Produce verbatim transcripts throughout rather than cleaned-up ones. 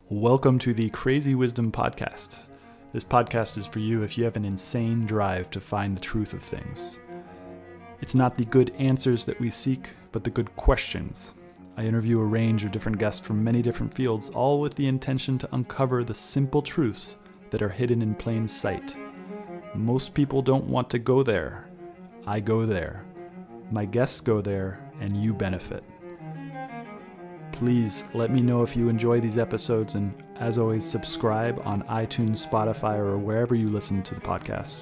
Welcome to the Crazy Wisdom Podcast. This podcast is for you if you have an insane drive to find the truth of things. It's not the good answers that we seek, but the good questions. I interview a range of different guests from many different fields, all with the intention to uncover the simple truths that are hidden in plain sight. Most people don't want to go there. I go there. My guests go there, and you benefit. Please let me know if you enjoy these episodes, and as always, subscribe on iTunes, Spotify, or wherever you listen to the podcasts.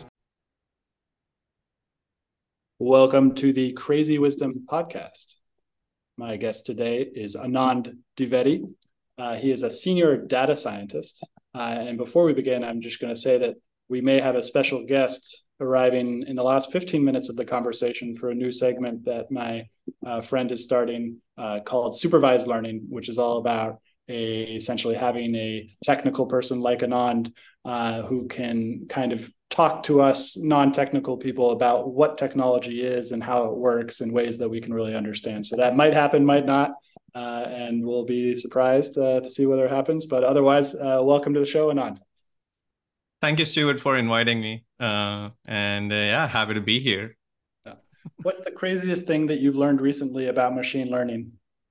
Welcome to the Crazy Wisdom Podcast. My guest today is Anand Dwivedi. Uh, he is a senior data scientist. Uh, and before we begin, I'm just going to say that we may have a special guest arriving in the last fifteen minutes of the conversation for a new segment that my uh, friend is starting uh, called Supervised Learning, which is all about a, essentially having a technical person like Anand uh, who can kind of talk to us non-technical people about what technology is and how it works in ways that we can really understand. So that might happen, might not, uh, and we'll be surprised uh, to see whether it happens. But otherwise, uh, welcome to the show, Anand. Thank you, Stuart, for inviting me. Uh, and uh, yeah, happy to be here. What's the craziest thing that you've learned recently about machine learning?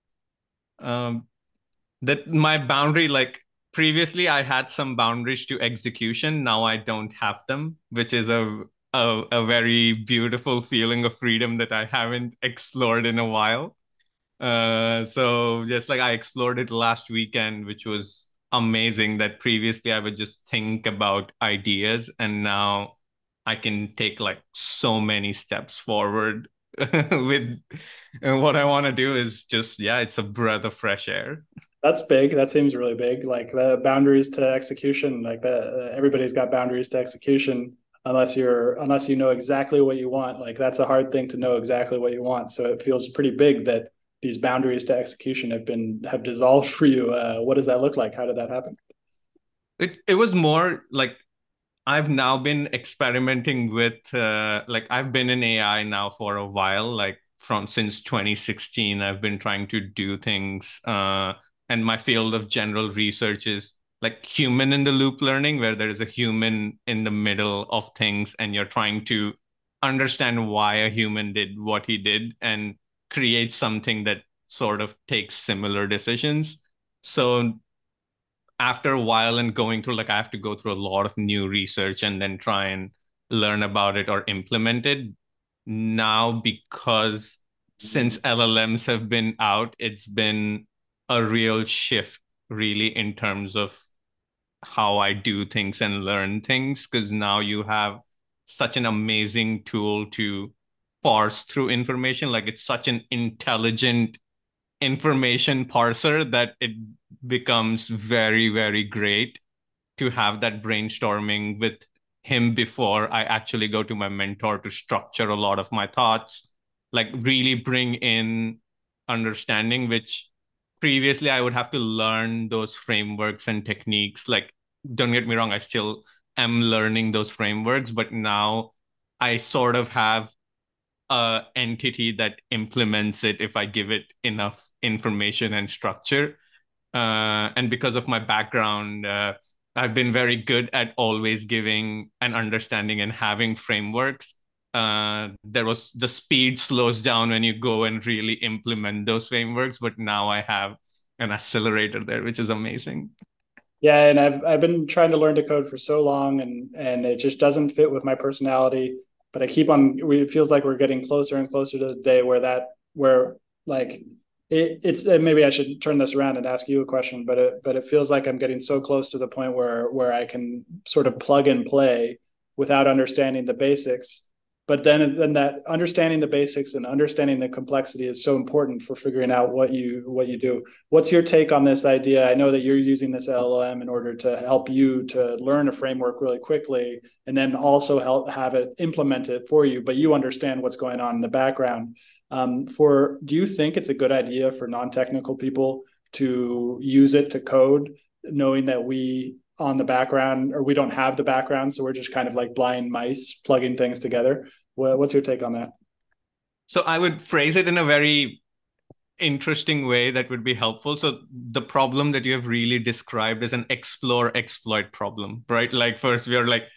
Um, that my boundary, like previously, I had some boundaries to execution. Now I don't have them, which is a a, a very beautiful feeling of freedom that I haven't explored in a while. Uh, so just like I explored it last weekend, which was amazing. That previously I would just think about ideas, and now I can take like so many steps forward with and what I want to do is just, yeah, it's a breath of fresh air. That's big. That seems really big. Like the boundaries to execution, like the, uh, everybody's got boundaries to execution unless you're, unless you know exactly what you want. Like that's a hard thing to know exactly what you want. So it feels pretty big that these boundaries to execution have been, have dissolved for you. Uh, what does that look like? How did that happen? It, it was more like I've now been experimenting with uh, like I've been in A I now for a while, like from since twenty sixteen. I've been trying to do things, uh, and my field of general research is like human in the loop learning, where there is a human in the middle of things, and you're trying to understand why a human did what he did and create something that sort of takes similar decisions. So after a while and going through, like I have to go through a lot of new research and then try and learn about it or implement it. Now, because since L L Ms have been out, it's been a real shift really in terms of how I do things and learn things, because now you have such an amazing tool to parse through information. Like it's such an intelligent information parser that it becomes very, very great to have that brainstorming with him before I actually go to my mentor to structure a lot of my thoughts, like really bring in understanding, which previously I would have to learn those frameworks and techniques. Like, don't get me wrong, I still am learning those frameworks, but now I sort of have a entity that implements it if I give it enough information and structure. Uh, and because of my background, uh, I've been very good at always giving an understanding and having frameworks. Uh, there was the speed slows down when you go and really implement those frameworks, but now I have an accelerator there, which is amazing. Yeah, and I've I've been trying to learn to code for so long, and and it just doesn't fit with my personality. But I keep on. It feels like we're getting closer and closer to the day where that where like it, it's maybe I should turn this around and ask you a question. But it but it feels like I'm getting so close to the point where where I can sort of plug and play without understanding the basics. But then then that understanding the basics and understanding the complexity is so important for figuring out what you what you do. What's your take on this idea? I know that you're using this L L M in order to help you to learn a framework really quickly and then also help have it implement it for you, but you understand what's going on in the background. Um, for do you think it's a good idea for non-technical people to use it to code, knowing that we on the background or we don't have the background, so we're just kind of like blind mice plugging things together? What's your take on that? So I would phrase it in a very interesting way that would be helpful. So the problem that you have really described is an explore exploit problem, right? Like first we are like,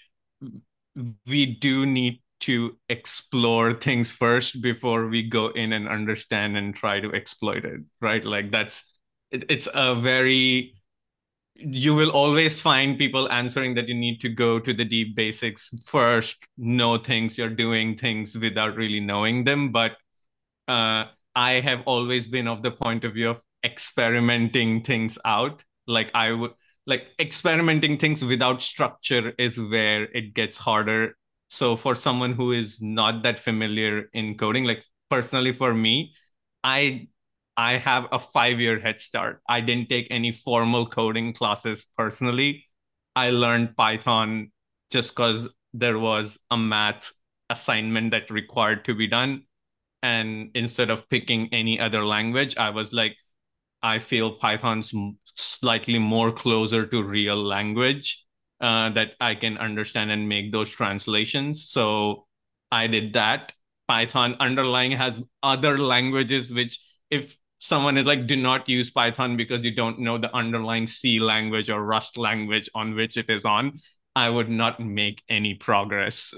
we do need to explore things first before we go in and understand and try to exploit it, right? Like that's it, it's a very, you will always find people answering that you need to go to the deep basics first, know things, you're doing things without really knowing them. But uh, I have always been of the point of view of experimenting things out. Like I would like experimenting things without structure is where it gets harder. So for someone who is not that familiar in coding, like personally for me, I I have a five year head start. I didn't take any formal coding classes personally. I learned Python just because there was a math assignment that required to be done. And instead of picking any other language, I was like, I feel Python's slightly more closer to real language uh, that I can understand and make those translations. So I did that. Python underlying has other languages, which if someone is like, do not use Python because you don't know the underlying C language or Rust language on which it is on, I would not make any progress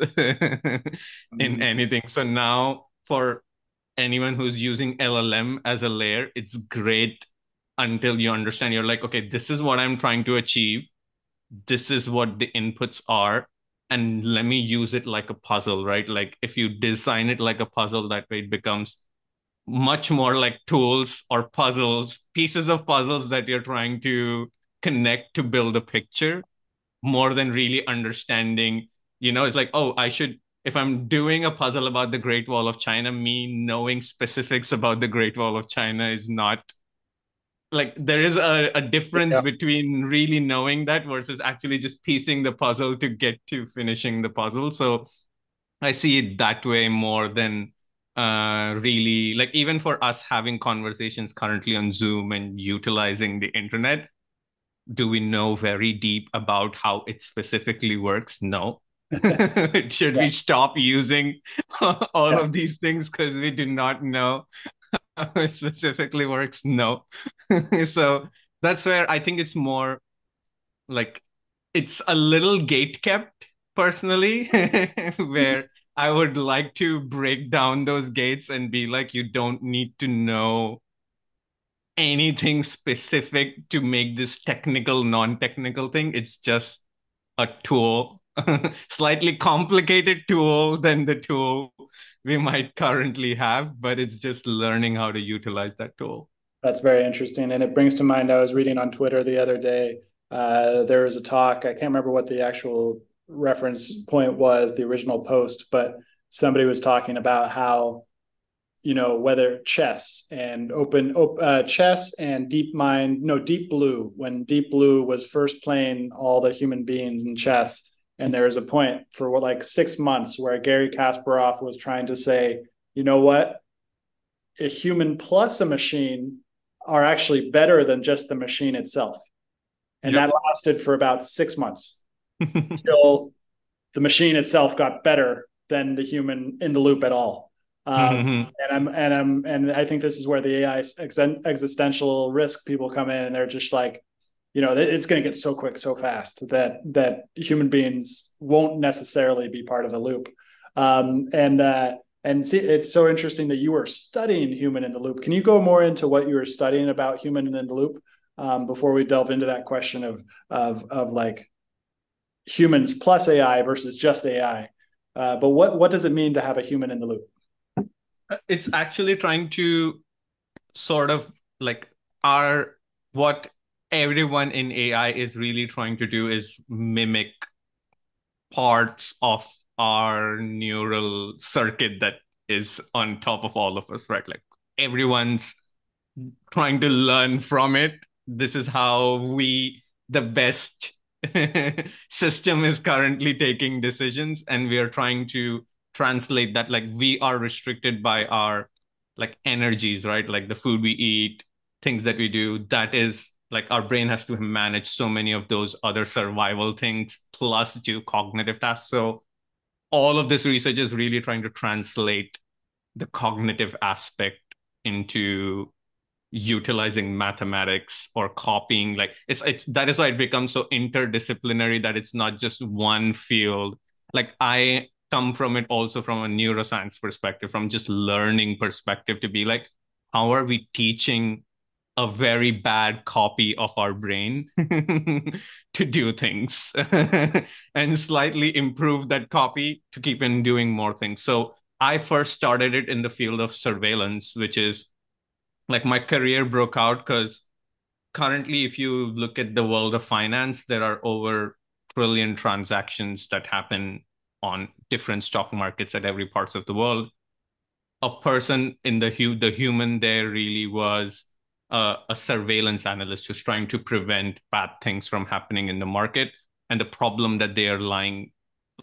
in Mm. anything. So now for anyone who's using L L M as a layer, it's great until you understand. You're like, okay, this is what I'm trying to achieve. This is what the inputs are. And let me use it like a puzzle, right? Like if you design it like a puzzle, that way it becomes much more like tools or puzzles, pieces of puzzles that you're trying to connect to build a picture more than really understanding. You know, it's like, oh, I should, if I'm doing a puzzle about the Great Wall of China, me knowing specifics about the Great Wall of China is not like, there is a, a difference Yeah, between really knowing that versus actually just piecing the puzzle to get to finishing the puzzle. So I see it that way more than uh really, like even for us having conversations currently on Zoom and utilizing the internet, do we know very deep about how it specifically works? No. Should yeah, we stop using all yeah. of these things because we do not know how it specifically works? No. So that's where I think it's more like, it's a little gate kept personally, where I would like to break down those gates and be like, you don't need to know anything specific to make this technical, non-technical thing. It's just a tool, slightly complicated tool than the tool we might currently have, but it's just learning how to utilize that tool. That's very interesting. And it brings to mind, I was reading on Twitter the other day, uh, there was a talk, I can't remember what the actual reference point was, the original post, but somebody was talking about how, you know, whether chess and open uh, chess and deep mind, no, deep blue, when deep blue was first playing all the human beings in chess. And there was a point for what, like six months where Gary Kasparov was trying to say, you know what, a human plus a machine are actually better than just the machine itself. And that Yep. lasted for about six months till the machine itself got better than the human in the loop at all. Um, and I'm and I'm and I think this is where the A I ex- existential risk people come in, and they're just like, you know, it's going to get so quick, so fast that that human beings won't necessarily be part of the loop. Um, and uh, and see, it's so interesting that you were studying human in the loop. Can you go more into what you were studying about human in the loop um, before we delve into that question of of of like humans plus A I versus just A I? Uh, but what what does it mean to have a human in the loop? It's actually trying to sort of like, our what everyone in A I is really trying to do is mimic parts of our neural circuit that is on top of all of us, right? Like everyone's trying to learn from it. This is how we, the best system is currently taking decisions, and we are trying to translate that. Like we are restricted by our like energies, right? Like the food we eat, things that we do. That is like our brain has to manage so many of those other survival things plus do cognitive tasks. So all of this research is really trying to translate the cognitive aspect into utilizing mathematics or copying. Like it's it's that is why it becomes so interdisciplinary, that it's not just one field. Like I come from it also from a neuroscience perspective, from just learning perspective, to be like, how are we teaching a very bad copy of our brain to do things and slightly improve that copy to keep on doing more things. So I first started it in the field of surveillance, which is like my career broke out because currently, if you look at the world of finance, there are over trillion transactions that happen on different stock markets at every parts of the world. A person in the hu- the human there really was uh, a surveillance analyst who's trying to prevent bad things from happening in the market. And the problem that they are lying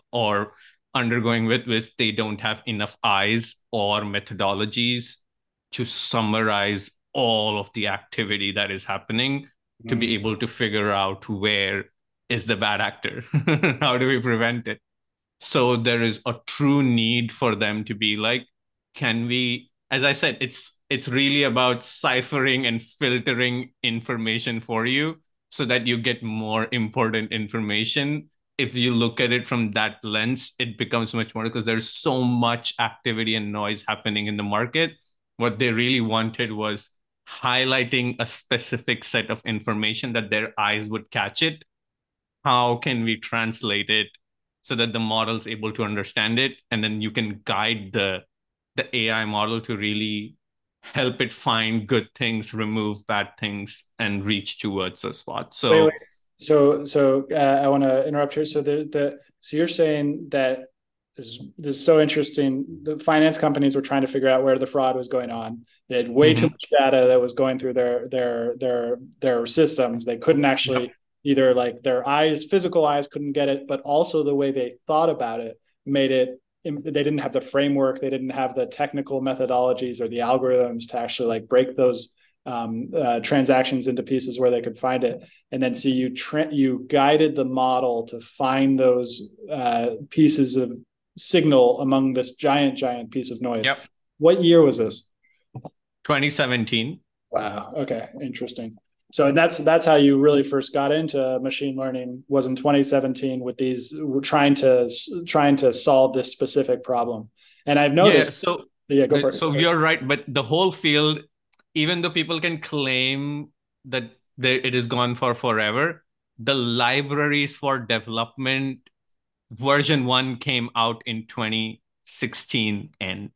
or undergoing with was they don't have enough eyes or methodologies to summarize all of the activity that is happening to be Mm. able to figure out where is the bad actor. How do we prevent it? So there is a true need for them to be like, can we, as I said, it's it's really about ciphering and filtering information for you so that you get more important information. If you look at it from that lens, it becomes much more, because there's so much activity and noise happening in the market. What they really wanted was highlighting a specific set of information that their eyes would catch it. How can we translate it so that the model's able to understand it, and then you can guide the the A I model to really help it find good things, remove bad things, and reach towards a spot. Wait, wait. So So, so uh, I want to interrupt here. So the the so you're saying that this is, this is so interesting. The finance companies were trying to figure out where the fraud was going on. They had way too mhm. much data that was going through their their their their systems. They couldn't Yep. actually either, like, their eyes, physical eyes couldn't get it, but also the way they thought about it made it. They didn't have the framework. They didn't have the technical methodologies or the algorithms to actually like break those um, uh, transactions into pieces where they could find it. And then so you tra- you guided the model to find those uh, pieces of signal among this giant, giant piece of noise. Yep. What year was this? twenty seventeen. Wow. Okay. Interesting. So and that's that's how you really first got into machine learning, was in twenty seventeen with these trying to trying to solve this specific problem. And I've Yeah. noticed. So Yeah, go for uh, it. Go so for it. you're right, but the whole field, even though people can claim that they, it is gone for forever, the libraries for development version one came out in twenty sixteen, and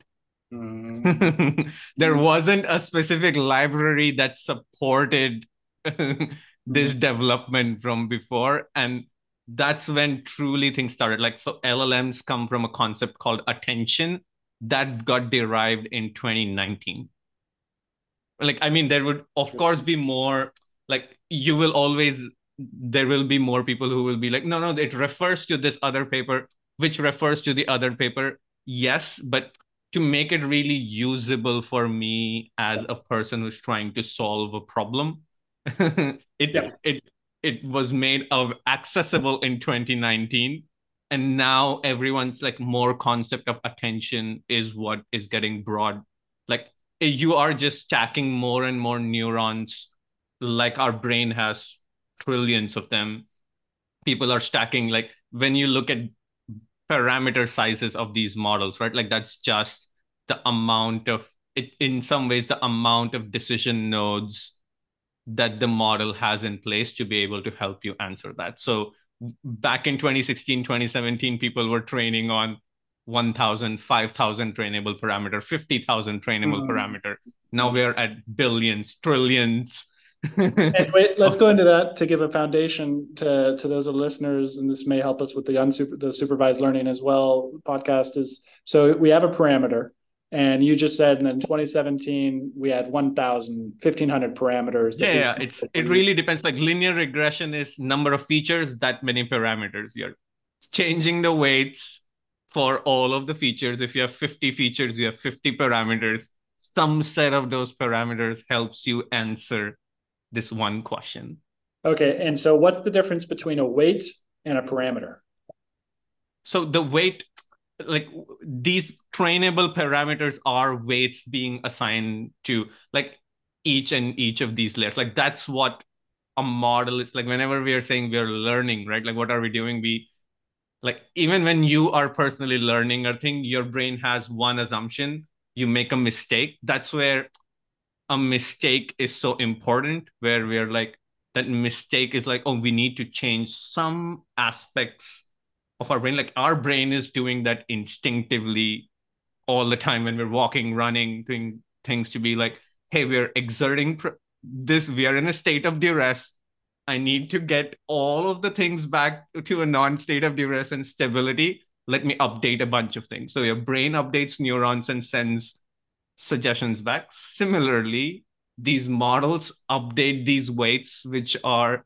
there Mm-hmm. wasn't a specific library that supported this Mm-hmm. development from before. And that's when truly things started. Like, so L L Ms come from a concept called attention that got derived in twenty nineteen. Like, I mean, there would, of course, be more, like, you will always, there will be more people who will be like, no, no, it refers to this other paper, which refers to the other paper. Yes, but to make it really usable for me as a person who's trying to solve a problem, Yeah. it it it was made of accessible in twenty nineteen. And now everyone's like, more concept of attention is what is getting broad. Like, you are just stacking more and more neurons, like our brain has trillions of them. People are stacking, like, when you look at parameter sizes of these models, right? Like, that's just the amount of it, in some ways, the amount of decision nodes that the model has in place to be able to help you answer that. So back in twenty sixteen, twenty seventeen, people were training on one thousand, five thousand trainable parameter, fifty thousand trainable Mm-hmm. parameter. Now we're at billions, trillions. And wait, let's of, go into that to give a foundation to, to those listeners, and this may help us with the unsuper, the supervised learning as well. Podcast is, so we have a parameter, and you just said in twenty seventeen we had one thousand, fifteen hundred parameters that yeah, we yeah, it's were it using. really depends. Like, linear regression is number of features, that many parameters. You're changing the weights for all of the features. If you have fifty features, you have fifty parameters. Some set of those parameters helps you answer this one question. Okay, and so what's the difference between a weight and a parameter? So the weight, like, these trainable parameters are weights being assigned to, like, each and each of these layers. Like that's what a model is like. Whenever we are saying we are learning, right? Like what are we doing? We like even when you are personally learning a thing, your brain has one assumption, you make a mistake. That's where a mistake is so important, where we're like, that mistake is like, oh, we need to change some aspects of our brain. Like our brain is doing that instinctively all the time when we're walking, running, doing things to be like, hey, we're exerting pr- this, we are in a state of duress. I need to get all of the things back to a non-state of duress and stability. Let me update a bunch of things. So your brain updates neurons and sends suggestions back. Similarly, these models update these weights, which are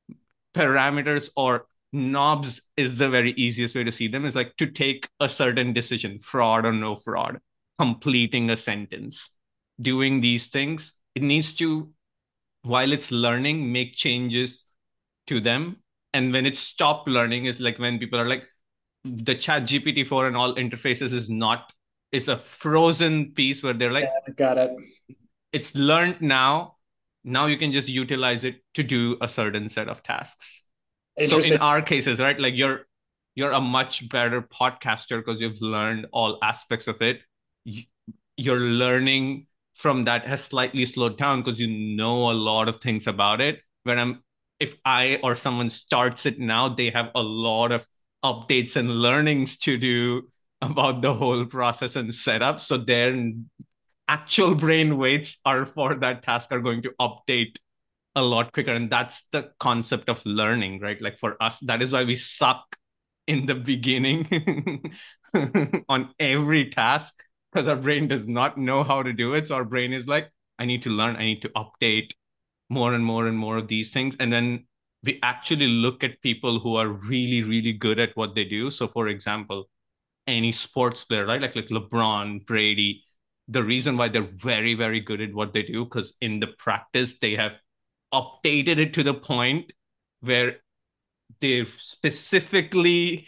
parameters or knobs is the very easiest way to see them, is like to take a certain decision, fraud or no fraud, completing a sentence, doing these things. It needs to, while it's learning, make changes to them. And when it stopped learning is like when people are like, the chat G P T four and all interfaces is not, is a frozen piece where they're like, Yeah, got it. it's learned now. Now you can just utilize it to do a certain set of tasks. So in Interesting. our cases, right, like you're you're a much better podcaster because you've learned all aspects of it. Your learning from that has slightly slowed down because you know a lot of things about it. When I'm, if I or someone starts it now, they have a lot of updates and learnings to do about the whole process and setup. So their actual brain weights are for that task are going to update a lot quicker. And that's the concept of learning, right? Like for us, that is why we suck in the beginning on every task, because our brain does not know how to do it. So our brain is like, I need to learn, I need to update more and more and more of these things. And then we actually look at people who are really, really good at what they do. So for example, any sports player, right? Like like LeBron, Brady, the reason why they're very, very good at what they do, because in the practice, they have updated it to the point where they specifically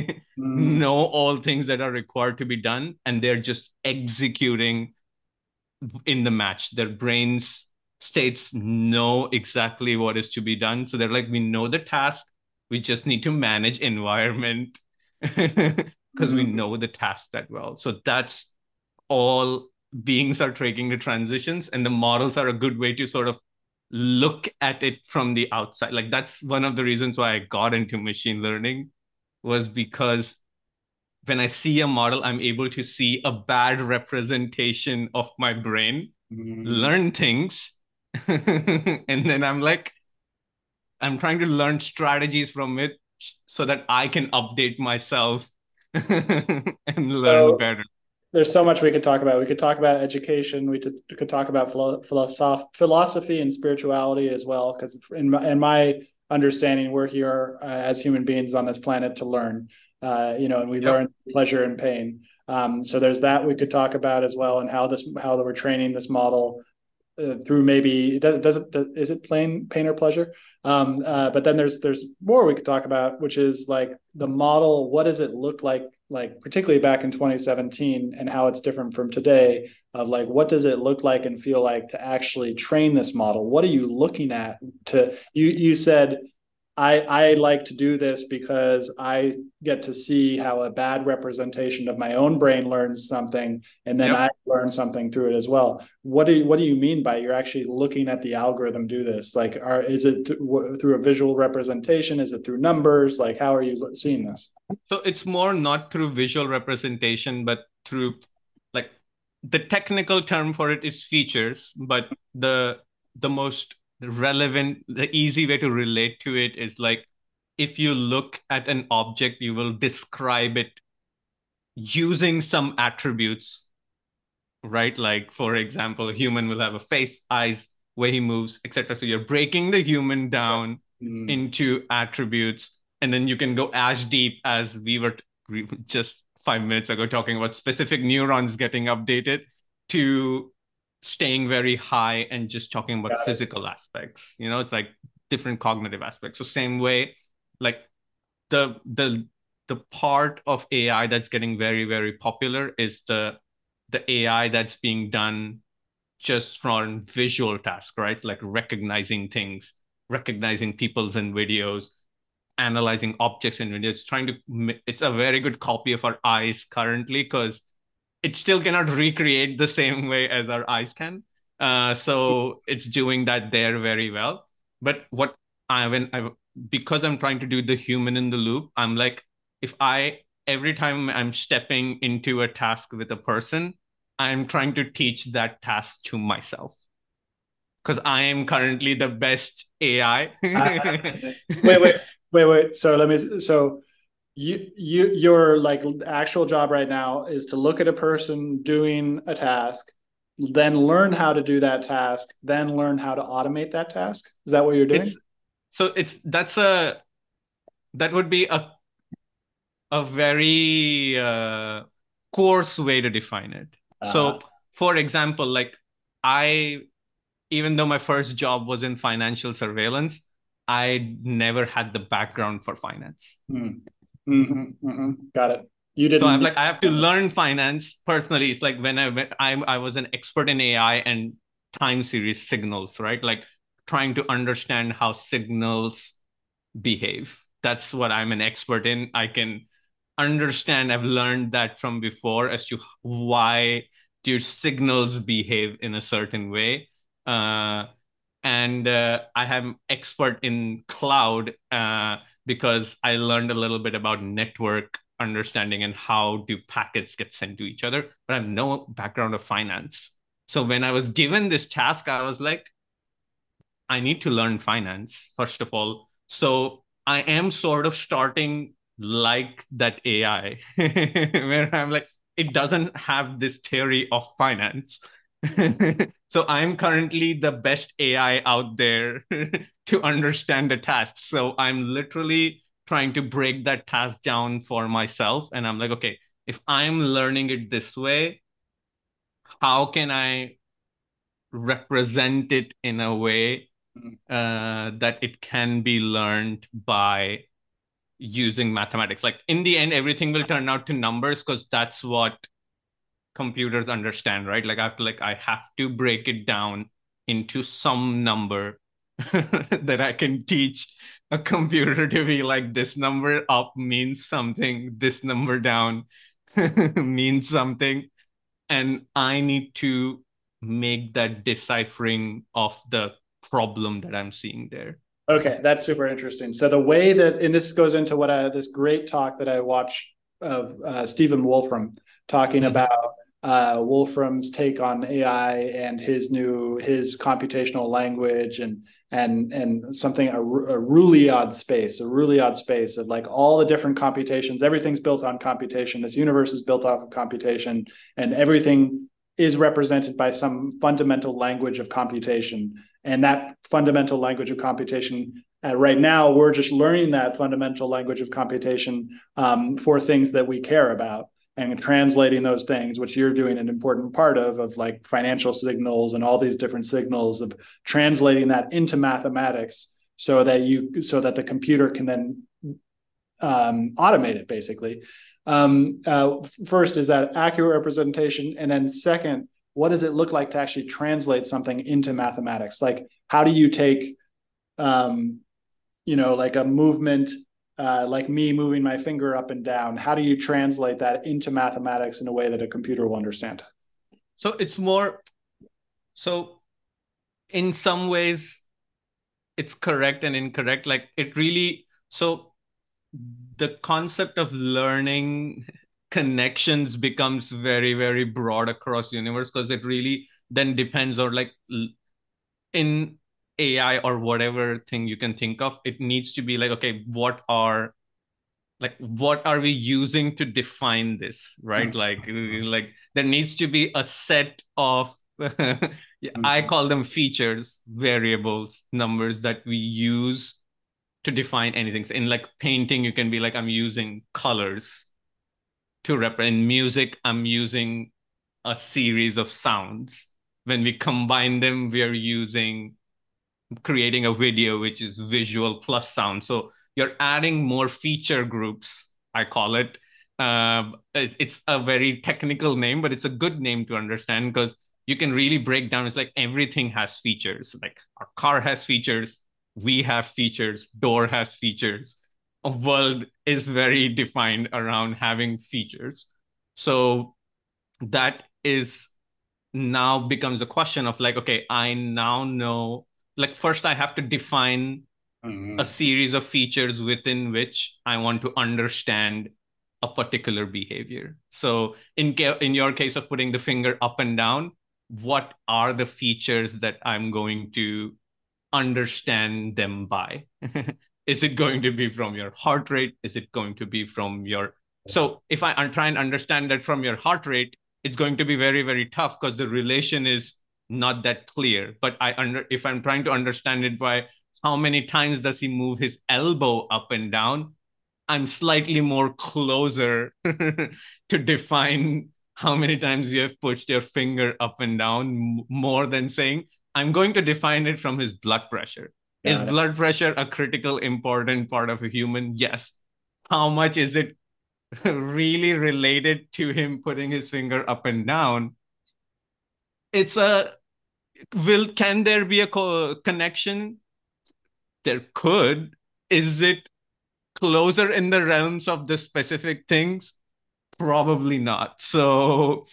Mm, know all things that are required to be done, and they're just executing in the match. Their brains states know exactly what is to be done. So they're like, we know the task, we just need to manage environment because we mm, know the task that well. So that's all beings are taking the transitions, and the models are a good way to sort of look at it from the outside. Like that's one of the reasons why I got into machine learning, was because when I see a model, I'm able to see a bad representation of my brain, mm. learn things, and then I'm like, I'm trying to learn strategies from it so that I can update myself and learn So better. there's so much we could talk about. We could talk about education. We could, could talk about philosoph- philosophy and spirituality as well. Because in my, in my understanding, we're here uh, as human beings on this planet to learn. Uh, you know, and we Yep. learn pleasure and pain. Um, so there's that we could talk about as well, and how this how we're training this model uh, through maybe does does it does, is it plain pain or pleasure? Um, uh, but then there's there's more we could talk about, which is like the model. What does it look like, like particularly back in twenty seventeen, and how it's different from today? Of like, what does it look like and feel like to actually train this model? What are you looking at? To you you said I I like to do this because I get to see how a bad representation of my own brain learns something, and then I Yep. learn something through it as well. What do you, what do you mean by you're actually looking at the algorithm do this? Like, are is it th- through a visual representation? Is it through numbers? Like, how are you seeing this? So it's more not through visual representation, but through like the technical term for it is features, but the the most relevant, the easy way to relate to it is like if you look at an object, you will describe it using some attributes, right? Like for example, a human will have a face, eyes, way he moves, et cetera. So you're breaking the human down Mm, into attributes, and then you can go as deep as we were just five minutes ago talking about specific neurons getting updated to staying very high and just talking about got it. physical aspects. You know, it's like different cognitive aspects. So same way, like the the the part of A I that's getting very, very popular is the the A I that's being done just from visual tasks, right? Like recognizing things, recognizing people's in videos, analyzing objects in videos, trying to, it's a very good copy of our eyes currently because it still cannot recreate the same way as our eyes can. Uh, so it's doing that there very well. But what I, when I, because I'm trying to do the human in the loop, I'm like, if I, every time I'm stepping into a task with a person, I'm trying to teach that task to myself because I am currently the best A I. Uh, wait, wait, wait, wait. So let me. So you, you, your like actual job right now is to look at a person doing a task, then learn how to do that task, then learn how to automate that task. Is that what you're doing? It's so it's that's a that would be a a very uh, coarse way to define it. Uh-huh. So, for example, like I, even though my first job was in financial surveillance, I never had the background for finance. Mm-hmm. Mm-hmm. Got it. You So I'm didn't. like, I have to learn finance personally. It's like when I went, I I was an expert in A I and time series signals, right? Like trying to understand how signals behave. That's what I'm an expert in. I can understand, I've learned that from before as to why do signals behave in a certain way. Uh, and uh, I am expert in cloud uh, because I learned a little bit about network understanding and how do packets get sent to each other, but I have no background of finance. So when I was given this task, I was like, I need to learn finance, first of all. So I am sort of starting like that A I, where I'm like, it doesn't have this theory of finance. So I'm currently the best A I out there to understand the task. So I'm literally trying to break that task down for myself. And I'm like, okay, if I'm learning it this way, how can I represent it in a way uh, that it can be learned by using mathematics? Like in the end, everything will turn out to numbers because that's what computers understand, right? Like I have to like I have to break it down into some number that I can teach a computer to be like, this number up means something, this number down means something, and I need to make that deciphering of the problem that I'm seeing there. Okay, that's super interesting. So the way that, and this goes into what I, this great talk that I watched of uh, Stephen Wolfram talking Mm-hmm. about uh, Wolfram's take on A I and his new his computational language and and and something a, a Roolead space, a Roolead space of like all the different computations. Everything's built on computation. This universe is built off of computation, and everything is represented by some fundamental language of computation. And that fundamental language of computation, uh, right now, we're just learning that fundamental language of computation um, for things that we care about and translating those things, which you're doing an important part of, of like financial signals and all these different signals, of translating that into mathematics so that you, so that the computer can then um, automate it basically. Um, uh, first, is that accurate representation? And then second, what does it look like to actually translate something into mathematics? Like, how do you take, um, you know, like a movement, uh, like me moving my finger up and down? How do you translate that into mathematics in a way that a computer will understand? So it's more, so in some ways, it's correct and incorrect. Like it really, so the concept of learning connections becomes very, very broad across the universe because it really then depends on like in A I or whatever thing you can think of, it needs to be like, okay, what are like what are we using to define this, right? Like like there needs to be a set of I call them features, variables, numbers that we use to define anything. So in like painting, you can be like, I'm using colors to represent. In music, I'm using a series of sounds. When we combine them, we are using creating a video, which is visual plus sound. So you're adding more feature groups, I call it. Um, it's, it's a very technical name, but it's a good name to understand because you can really break down. It's like everything has features. Like our car has features, we have features, door has features. A world is very defined around having features. So that is now becomes a question of like, okay, I now know, like, first I have to define a Mm-hmm. series of features within which I want to understand a particular behavior. So in ca- in your case of putting the finger up and down, what are the features that I'm going to understand them by? Is it going to be from your heart rate? Is it going to be from your... So if I try and understand that from your heart rate, it's going to be very, very tough because the relation is not that clear. But I under if I'm trying to understand it by how many times does he move his elbow up and down, I'm slightly more closer to define how many times you have pushed your finger up and down, more than saying, I'm going to define it from his blood pressure. Is Got it. blood pressure a critical, important part of a human? Yes. How much is it really related to him putting his finger up and down? It's a will can there be a co- connection? There could. Is it closer in the realms of the specific things? Probably not. So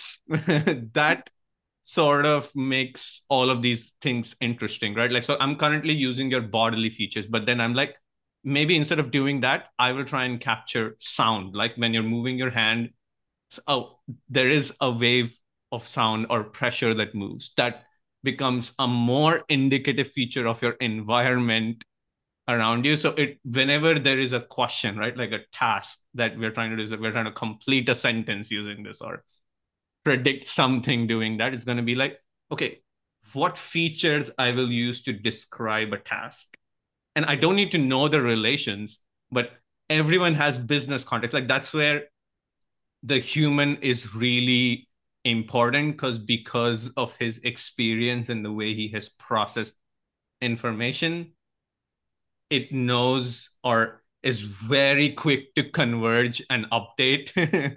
that sort of makes all of these things interesting, right? Like, so I'm currently using your bodily features, but then I'm like, maybe instead of doing that, I will try and capture sound. Like when you're moving your hand, oh, there is a wave of sound or pressure that moves. That becomes a more indicative feature of your environment around you. So it whenever there is a question, right, like a task that we're trying to do, is that we're trying to complete a sentence using this or predict something doing that, it's going to be like, okay, what features I will use to describe a task? And I don't need to know the relations, but everyone has business context. Like that's where the human is really important because because of his experience and the way he has processed information, it knows or is very quick to converge and update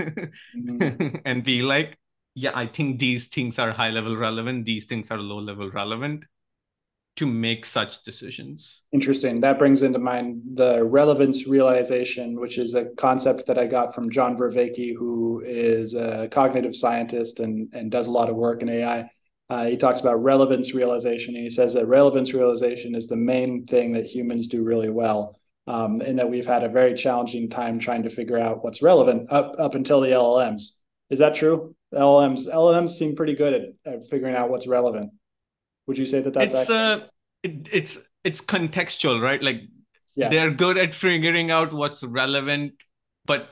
Mhm. and be like, yeah, I think these things are high level relevant, these things are low level relevant, to make such decisions. Interesting. That brings into mind the relevance realization, which is a concept that I got from John Vervaeke, who is a cognitive scientist and, and does a lot of work in A I. Uh, he talks about relevance realization, and he says that relevance realization is the main thing that humans do really well, um, and that we've had a very challenging time trying to figure out what's relevant up up until the L L Ms. Is that true? L L Ms L L Ms seem pretty good at, at figuring out what's relevant. Would you say that that's It's accurate? uh it, it's it's contextual, right? Like Yeah. they're good at figuring out what's relevant, but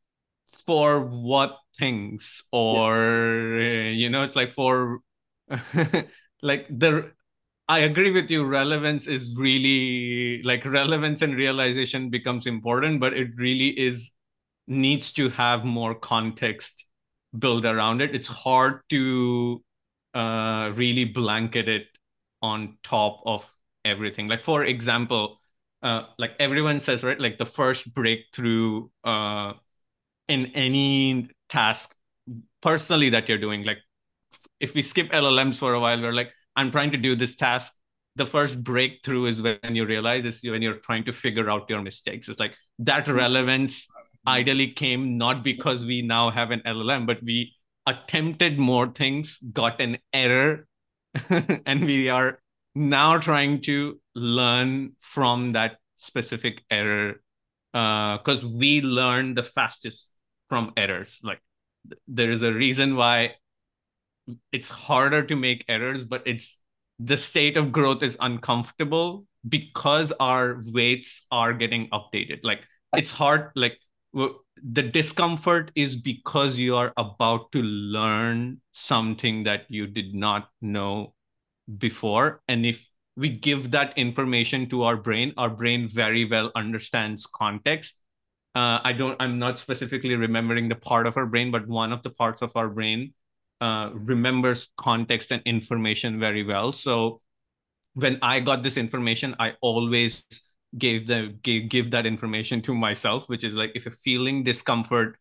for what things? Yeah. Or uh, you know, it's like for like the I agree with you. Relevance is really like relevance and realization becomes important, but it really is needs to have more context built around it. It's hard to uh, really blanket it on top of everything. Like for example, uh, like everyone says, right? Like the first breakthrough uh, in any task personally that you're doing, like if we skip L L Ms for a while, we're like, I'm trying to do this task. The first breakthrough is when you realize it's when you're trying to figure out your mistakes. It's like that relevance ideally came not because we now have an L L M, but we attempted more things, got an error, and we are now trying to learn from that specific error because uh, we learn the fastest from errors. Like there is a reason why it's harder to make errors, but it's the state of growth is uncomfortable because our weights are getting updated. Like it's hard, like the discomfort is because you are about to learn something that you did not know before. And if we give that information to our brain, our brain very well understands context. Uh, I don't, I'm not specifically remembering the part of our brain, but one of the parts of our brain uh, remembers context and information very well. So when I got this information, I always gave the give, give that information to myself, which is like if you're feeling discomfort,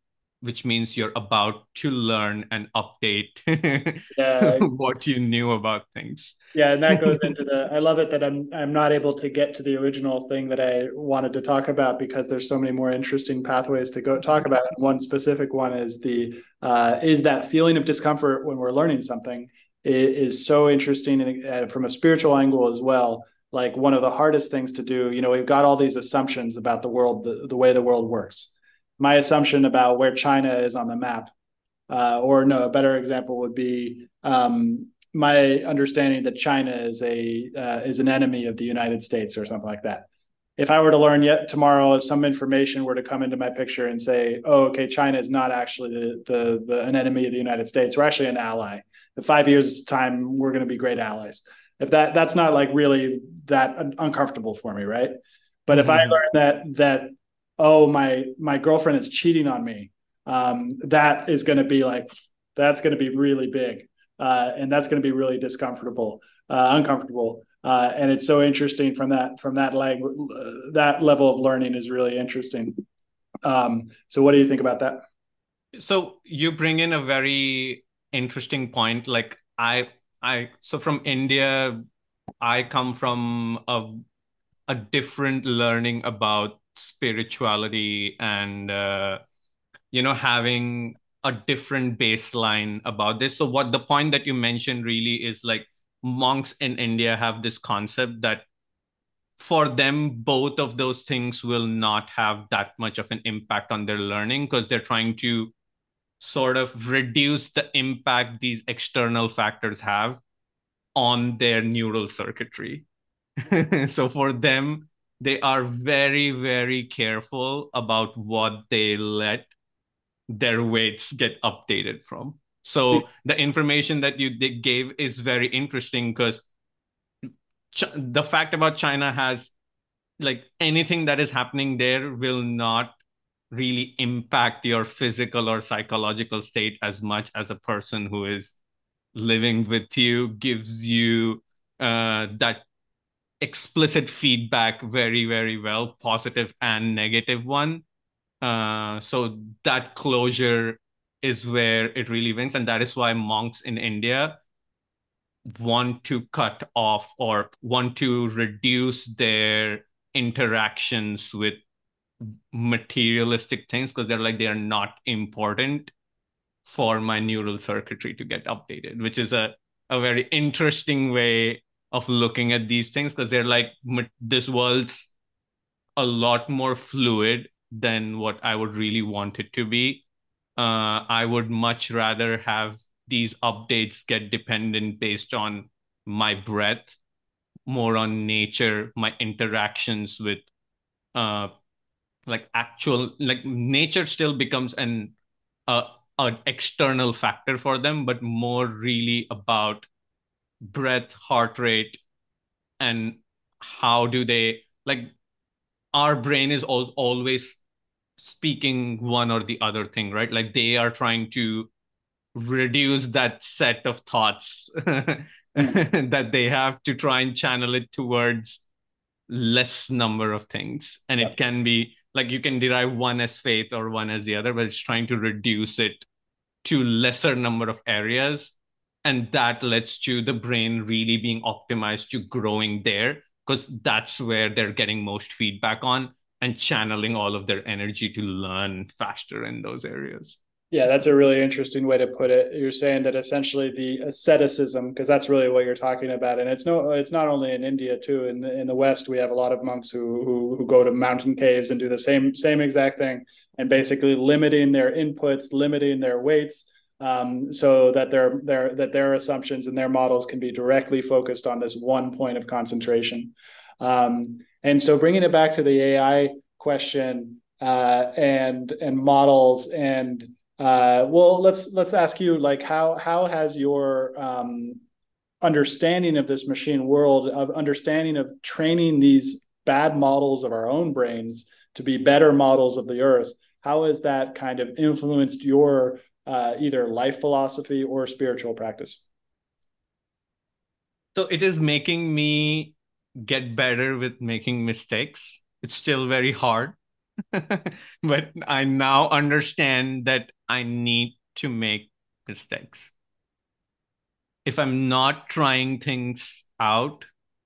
which means you're about to learn and update Yeah, what you knew about things. yeah, and that goes into the. I love it that I'm I'm not able to get to the original thing that I wanted to talk about because there's so many more interesting pathways to go talk about. And one specific one is the uh, is that feeling of discomfort when we're learning something is, is so interesting, and uh, from a spiritual angle as well. Like one of the hardest things to do. You know, we've got all these assumptions about the world, the, the way the world works. My assumption about where China is on the map, uh, or no, a better example would be um, my understanding that China is a uh, is an enemy of the United States or something like that. If I were to learn yet tomorrow, if some information were to come into my picture and say, "Oh, okay, China is not actually the the, the an enemy of the United States. We're actually an ally. In five years' time, we're going to be great allies." If that that's not like really that un- uncomfortable for me, right? But if I Mhm. learn that that oh my my girlfriend is cheating on me, um, that is going to be like that's going to be really big, uh, and that's going to be really discomfortable, uh, uncomfortable. Uh, and it's so interesting from that from that language. That level of learning is really interesting. Um, so, what do you think about that? So you bring in a very interesting point. Like I, I, so from India, I come from a a different learning about spirituality and uh, you know having a different baseline about this. So what the point that you mentioned really is like monks in India have this concept that for them both of those things will not have that much of an impact on their learning because they're trying to sort of reduce the impact these external factors have on their neural circuitry. So for them, they are very, very careful about what they let their weights get updated from. So the information that you gave is very interesting because Ch- the fact about China has like anything that is happening there will not really impact your physical or psychological state as much as a person who is living with you gives you uh, that explicit feedback very, very well, positive and negative one. Uh, so that closure is where it really wins. And that is why monks in India want to cut off or want to reduce their interactions with materialistic things because they're like they are not important for my neural circuitry to get updated, which is a, a very interesting way of looking at these things because they're like this world's a lot more fluid than what I would really want it to be. Uh, I would much rather have these updates get dependent based on my breath, more on nature, my interactions with uh, like actual like nature still becomes an uh, an external factor for them, but more really about breath, heart rate, and how do they like our brain is al- always speaking one or the other thing, right? Like they are trying to reduce that set of thoughts that they have to try and channel it towards less number of things. And Yeah. it can be like you can derive one as faith or one as the other, but it's trying to reduce it to lesser number of areas. And that leads to the brain really being optimized to growing there because that's where they're getting most feedback on and channeling all of their energy to learn faster in those areas. Yeah, that's a really interesting way to put it. You're saying that essentially the asceticism, because that's really what you're talking about, and it's no, it's not only in India too. In the, in the West, we have a lot of monks who, who who go to mountain caves and do the same same exact thing, and basically limiting their inputs, limiting their weights, um, so that their their that their assumptions and their models can be directly focused on this one point of concentration. Um, and so, bringing it back to the A I question, uh, and and models and uh, well, let's let's ask you like how how has your um, understanding of this machine world, of understanding of training these bad models of our own brains to be better models of the earth, how has that kind of influenced your uh, either life philosophy or spiritual practice? So it is making me get better with making mistakes. It's still very hard. But I now understand that I need to make mistakes. If I'm not trying things out,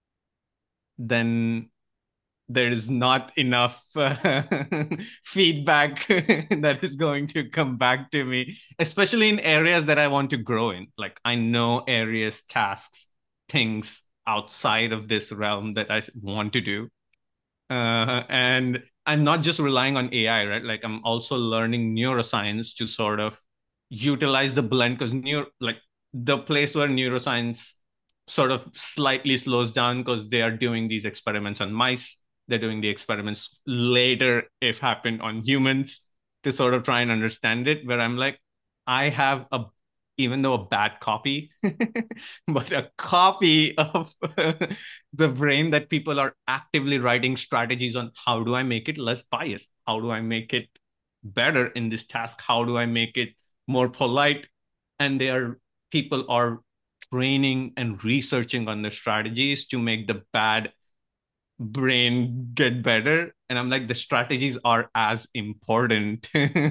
then there is not enough uh, feedback that is going to come back to me, especially in areas that I want to grow in. Like I know areas, tasks, things outside of this realm that I want to do. Uh, and I'm not just relying on A I, right? Like I'm also learning neuroscience to sort of utilize the blend because neuro, like the place where neuroscience sort of slightly slows down because they are doing these experiments on mice. They're doing the experiments later, if happened on humans, to sort of try and understand it. Where I'm like, I have a, even though a bad copy, but a copy of the brain that people are actively writing strategies on. How do I make it less biased? How do I make it better in this task? How do I make it more polite? And they are people are training and researching on the strategies to make the bad brain get better. And I'm like, the strategies are as important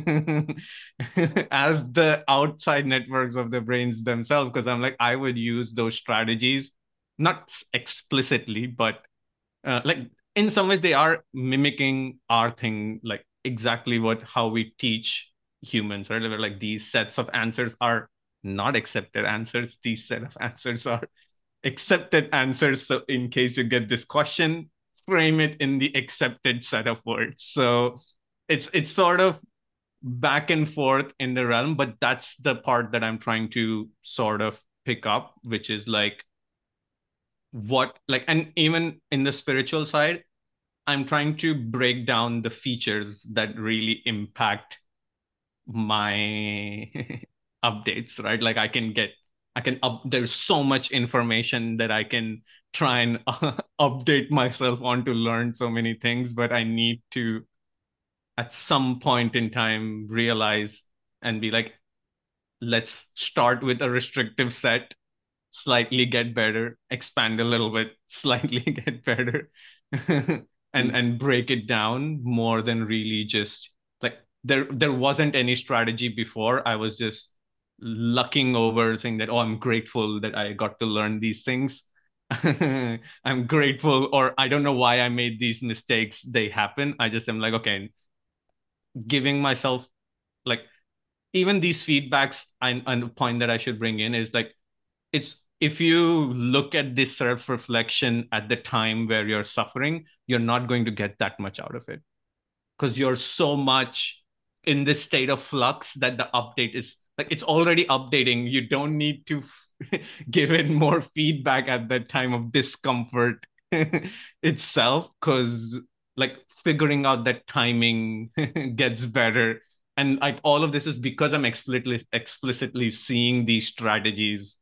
as the outside networks of the brains themselves. Because I'm like, I would use those strategies, not explicitly, but uh, like in some ways they are mimicking our thing, like exactly what how we teach humans, right? Where like these sets of answers are not accepted answers. These set of answers are accepted answers. So in case you get this question, frame it in the accepted set of words. So it's it's sort of back and forth in the realm, but that's the part that I'm trying to sort of pick up, which is like what like and even in the spiritual side, I'm trying to break down the features that really impact my updates, right? Like I can get, I can up, there's so much information that I can try and uh, update myself on to learn so many things, but I need to, at some point in time, realize and be like, let's start with a restrictive set, slightly get better, expand a little bit, slightly get better, and Mm. and break it down more than really just like there there wasn't any strategy before. I was just lucking over saying that, oh, I'm grateful that I got to learn these things. I'm grateful, or I don't know why I made these mistakes. They happen. I just am like, okay, giving myself like even these feedbacks. And, and the point that I should bring in is like it's if you look at this self reflection at the time where you're suffering, you're not going to get that much out of it because you're so much in this state of flux that the update is like it's already updating. You don't need to f- give it more feedback at that time of discomfort itself because like figuring out that timing gets better. And like all of this is because I'm explicitly explicitly seeing these strategies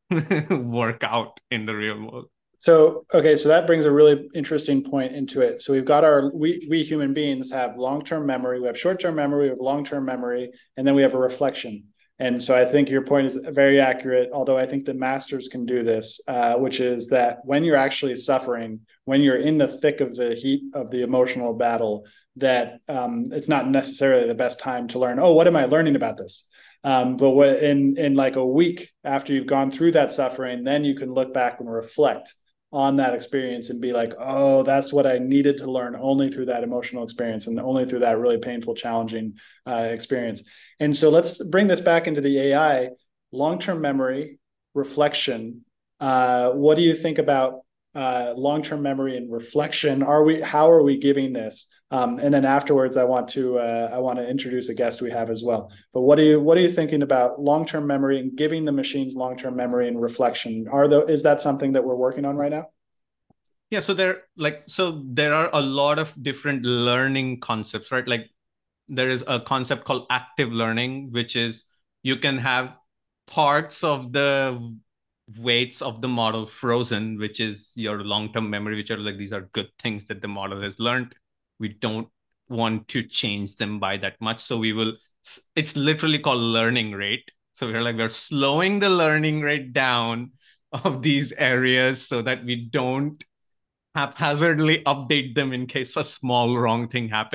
work out in the real world. So, okay, so that brings a really interesting point into it. So we've got our we we human beings have long-term memory, we have short-term memory, we have long-term memory, and then we have a reflection. And so I think your point is very accurate, although I think the masters can do this, uh, which is that when you're actually suffering, when you're in the thick of the heat of the emotional battle, that um, it's not necessarily the best time to learn, oh, what am I learning about this? Um, but what, in in like a week after you've gone through that suffering, then you can look back and reflect on that experience and be like, oh, that's what I needed to learn only through that emotional experience and only through that really painful, challenging uh, experience. And so let's bring this back into the A I, long-term memory, reflection. Uh, what do you think about uh, long-term memory and reflection? Are we, how are we giving this? Um, and then afterwards, I want to uh, I want to introduce a guest we have as well. But what are you what are you thinking about long-term memory and giving the machines long-term memory and reflection? Are the is that something that we're working on right now? Yeah, so there like so there are a lot of different learning concepts, right? Like there is a concept called active learning, which is you can have parts of the weights of the model frozen, which is your long-term memory, which are like these are good things that the model has learned. We don't want to change them by that much. So we will, it's literally called learning rate. So we're like, we're slowing the learning rate down of these areas so that we don't haphazardly update them in case a small wrong thing happened.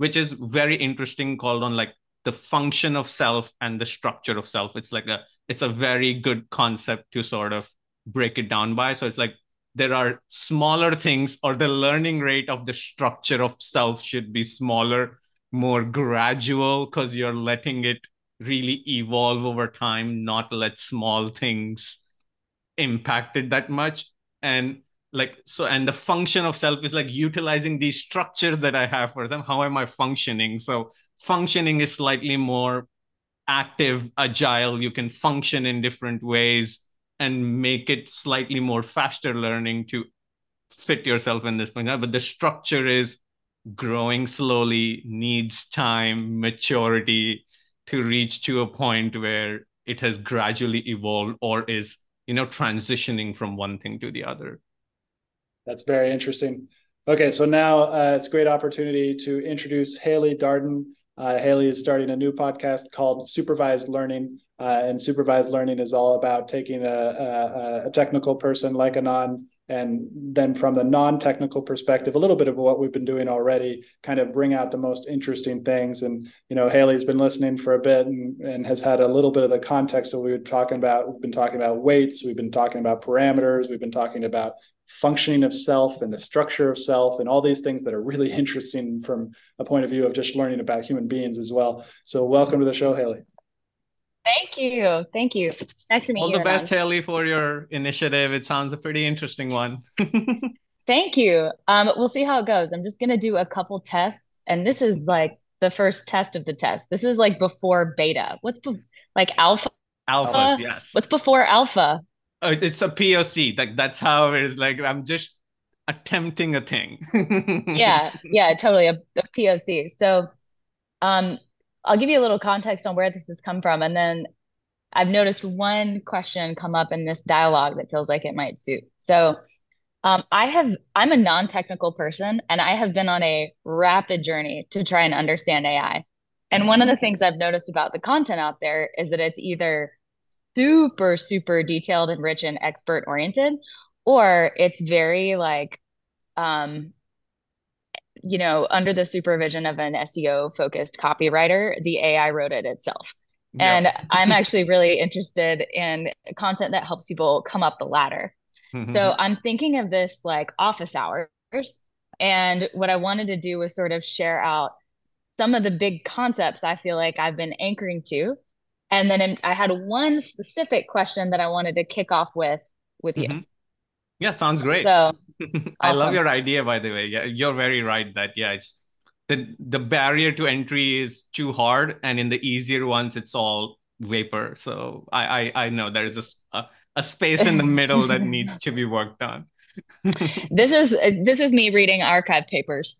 which is very interesting, called on like the function of self and the structure of self. It's like a it's a very good concept to sort of break it down by. So it's like there are smaller things, or the learning rate of the structure of self should be smaller, more gradual, because you're letting it really evolve over time, not let small things impact it that much. And like so and the function of self is like utilizing these structures that I have for them. How am I functioning? So functioning is slightly more active, agile. You can function in different ways and make it slightly more faster learning to fit yourself in this point. But the structure is growing slowly, needs time, maturity to reach to a point where it has gradually evolved or is, you know, transitioning from one thing to the other. That's very interesting. Okay, so now uh, it's a great opportunity to introduce Haley Darden. Uh, Haley is starting a new podcast called Supervised Learning, uh, and supervised learning is all about taking a, a, a technical person like Anand, and then from the non-technical perspective, a little bit of what we've been doing already, kind of bring out the most interesting things. And, you know, Haley's been listening for a bit and, and has had a little bit of the context that we were talking about. We've been talking about weights. We've been talking about parameters. We've been talking about functioning of self and the structure of self and all these things that are really interesting from a point of view of just learning about human beings as well. So welcome to the show, Haley. Thank you. Thank you. Nice to meet All you. the best, Haley, for your initiative. It sounds a pretty interesting one. Thank you. Um, we'll see how it goes. I'm just going to do a couple tests, and this is like the first test of the test. This is like before beta. What's be- like alpha? Alphas, yes. What's before alpha? Uh, it's a P O C. Like that's how it is. Like I'm just attempting a thing. Yeah, yeah, totally a, a P O C. So, um, I'll give you a little context on where this has come from, and then I've noticed one question come up in this dialogue that feels like it might suit. So, um, I have I'm a non-technical person, and I have been on a rapid journey to try and understand A I. And one of the things I've noticed about the content out there is that it's either super, super detailed and rich and expert oriented, or it's very like, um, you know, under the supervision of an S E O focused copywriter, the A I wrote it itself. And Yep. I'm actually really interested in content that helps people come up the ladder. So I'm thinking of this like office hours. And what I wanted to do was sort of share out some of the big concepts I feel like I've been anchoring to. And then in, I had one specific question that I wanted to kick off with with you. Yeah, sounds great. So I love awesome. your idea, by the way. Yeah, you're very right that yeah, it's the the barrier to entry is too hard, and in the easier ones, it's all vapor. So I I, I know there's a, s- a a space in the middle that needs to be worked on. This is this is me reading archive papers.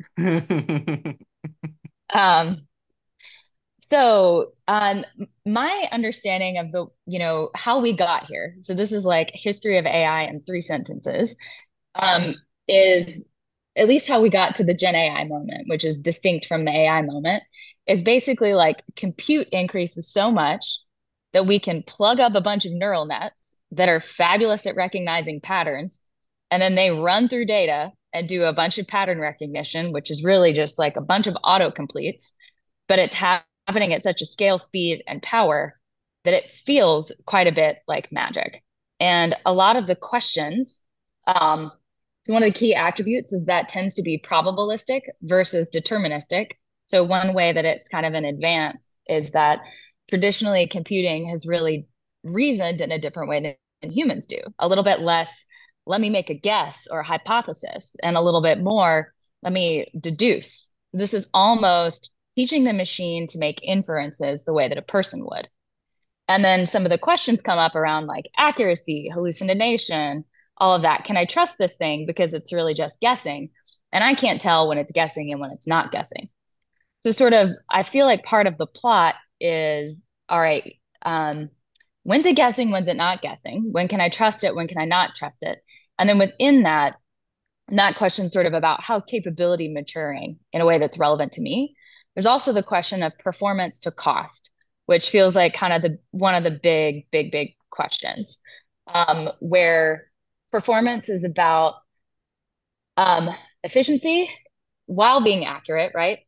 Um, so um, my understanding of the, you know, how we got here. So this is like history of A I in three sentences. Um, is at least how we got to the Gen A I moment, which is distinct from the A I moment, is basically like compute increases so much that we can plug up a bunch of neural nets that are fabulous at recognizing patterns. And then they run through data and do a bunch of pattern recognition, which is really just like a bunch of autocompletes, but it's ha- happening at such a scale, speed, and power that it feels quite a bit like magic. And a lot of the questions, um, so one of the key attributes is that tends to be probabilistic versus deterministic. So one way that it's kind of an advance is that traditionally computing has really reasoned in a different way than, than humans do. A little bit less, let me make a guess or a hypothesis, and a little bit more, let me deduce. This is almost teaching the machine to make inferences the way that a person would. And then some of the questions come up around like accuracy, hallucination, all of that. Can I trust this thing because it's really just guessing? And I can't tell when it's guessing and when it's not guessing. So sort of, I feel like part of the plot is, all right, um, when's it guessing? When's it not guessing? When can I trust it? When can I not trust it? And then within that, that question sort of about how's capability maturing in a way that's relevant to me. There's also the question of performance to cost, which feels like kind of the one of the big, big, big questions, um, where performance is about um, efficiency while being accurate, right?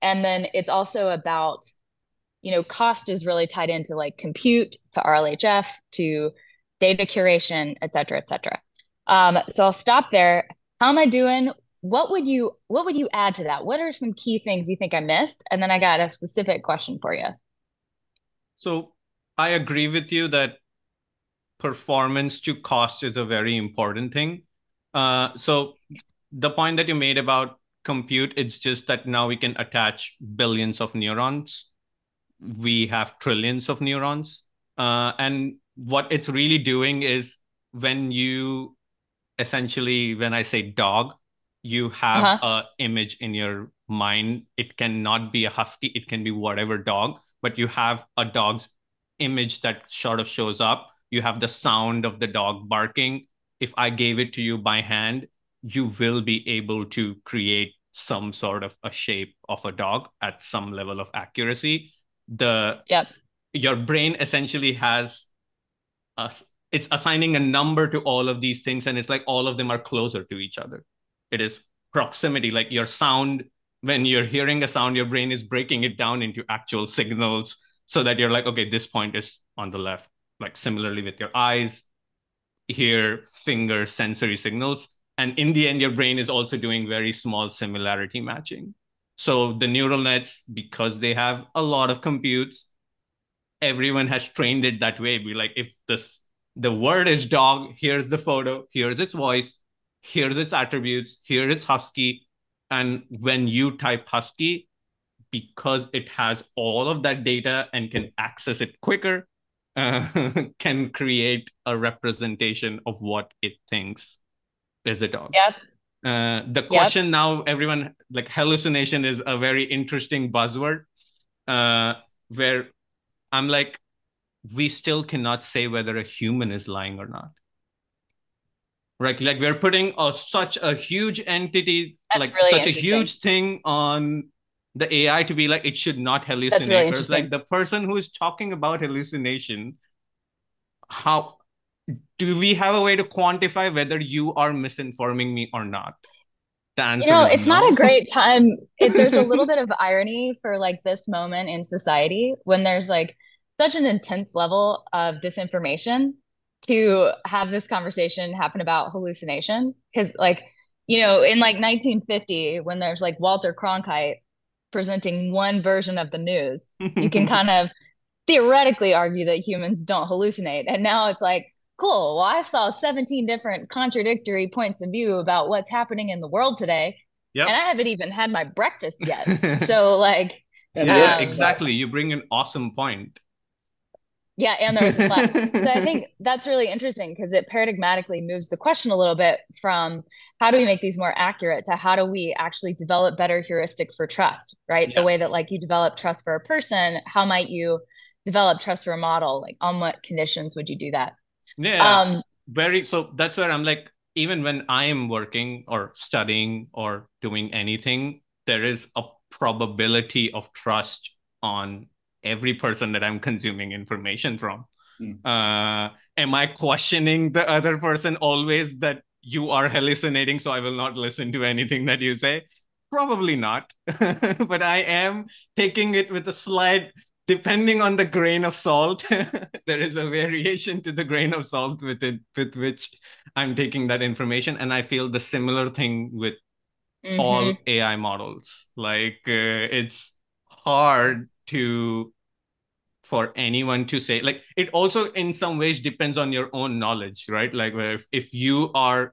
and then it's also about, you know, cost is really tied into like compute, to R L H F, to data curation, et cetera, et cetera. Um, so I'll stop there. How am I doing? What would you what would you add to that? What are some key things you think I missed? And then I got a specific question for you. So I agree with you that performance to cost is a very important thing. Uh, so the point that you made about compute, it's just that now we can attach billions of neurons. We have trillions of neurons. Uh, and what it's really doing is when you essentially, when I say dog, you have Uh-huh. a image in your mind. It cannot be a husky, it can be whatever dog, but you have a dog's image that sort of shows up. You have the sound of the dog barking. If I gave it to you by hand, you will be able to create some sort of a shape of a dog at some level of accuracy. The Yep. Your brain essentially has a, it's assigning a number to all of these things, and it's like all of them are closer to each other. It is proximity, like your sound. When you're hearing a sound, your brain is breaking it down into actual signals so that you're like, okay, this point is on the left. Like similarly with your eyes, ear, finger, sensory signals. And in the end, your brain is also doing very small similarity matching. So the neural nets, because they have a lot of computes, everyone has trained it that way. Be like, if this the word is dog, here's the photo, here's its voice, here's its attributes, here it's husky. And when you type husky, because it has all of that data and can access it quicker, uh, can create a representation of what it thinks is a dog. Yep. Uh, the Yep. question now, everyone, like hallucination is a very interesting buzzword, uh, where I'm like, we still cannot say whether a human is lying or not. Right? Like we're putting a, such a huge entity, That's like really such a interesting. huge thing on the A I to be like, it should not hallucinate. That's really Whereas interesting. like the person who is talking about hallucination, how do we have a way to quantify whether you are misinforming me or not? The You answer know, is it's not no. a great time. It, there's a little bit of irony for like this moment in society when there's like such an intense level of disinformation to have this conversation happen about hallucination. Because like, you know, in like nineteen fifty, when there's like Walter Cronkite presenting one version of the news, you can kind of theoretically argue that humans don't hallucinate. And now it's like, cool, well, I saw seventeen different contradictory points of view about what's happening in the world today. Yep. And I haven't even had my breakfast yet. So, like, yeah, um, exactly. You bring an awesome point. Yeah, and there isn't left. So I think that's really interesting because it paradigmatically moves the question a little bit from how do we make these more accurate to how do we actually develop better heuristics for trust, right? Yes. The way that like you develop trust for a person, how might you develop trust for a model? Like on what conditions would you do that? Yeah, Um, very. So that's where I'm like, even when I am working or studying or doing anything, there is a probability of trust on every person that I'm consuming information from. Mm. Uh, am I questioning the other person always that you are hallucinating, so I will not listen to anything that you say? Probably not. But I am taking it with a slight, depending on the grain of salt, there is a variation to the grain of salt with it, with which I'm taking that information. And I feel the similar thing with mm-hmm. all A I models. Like uh, it's hard to for anyone to say, like, it also in some ways depends on your own knowledge, right? Like if, if you are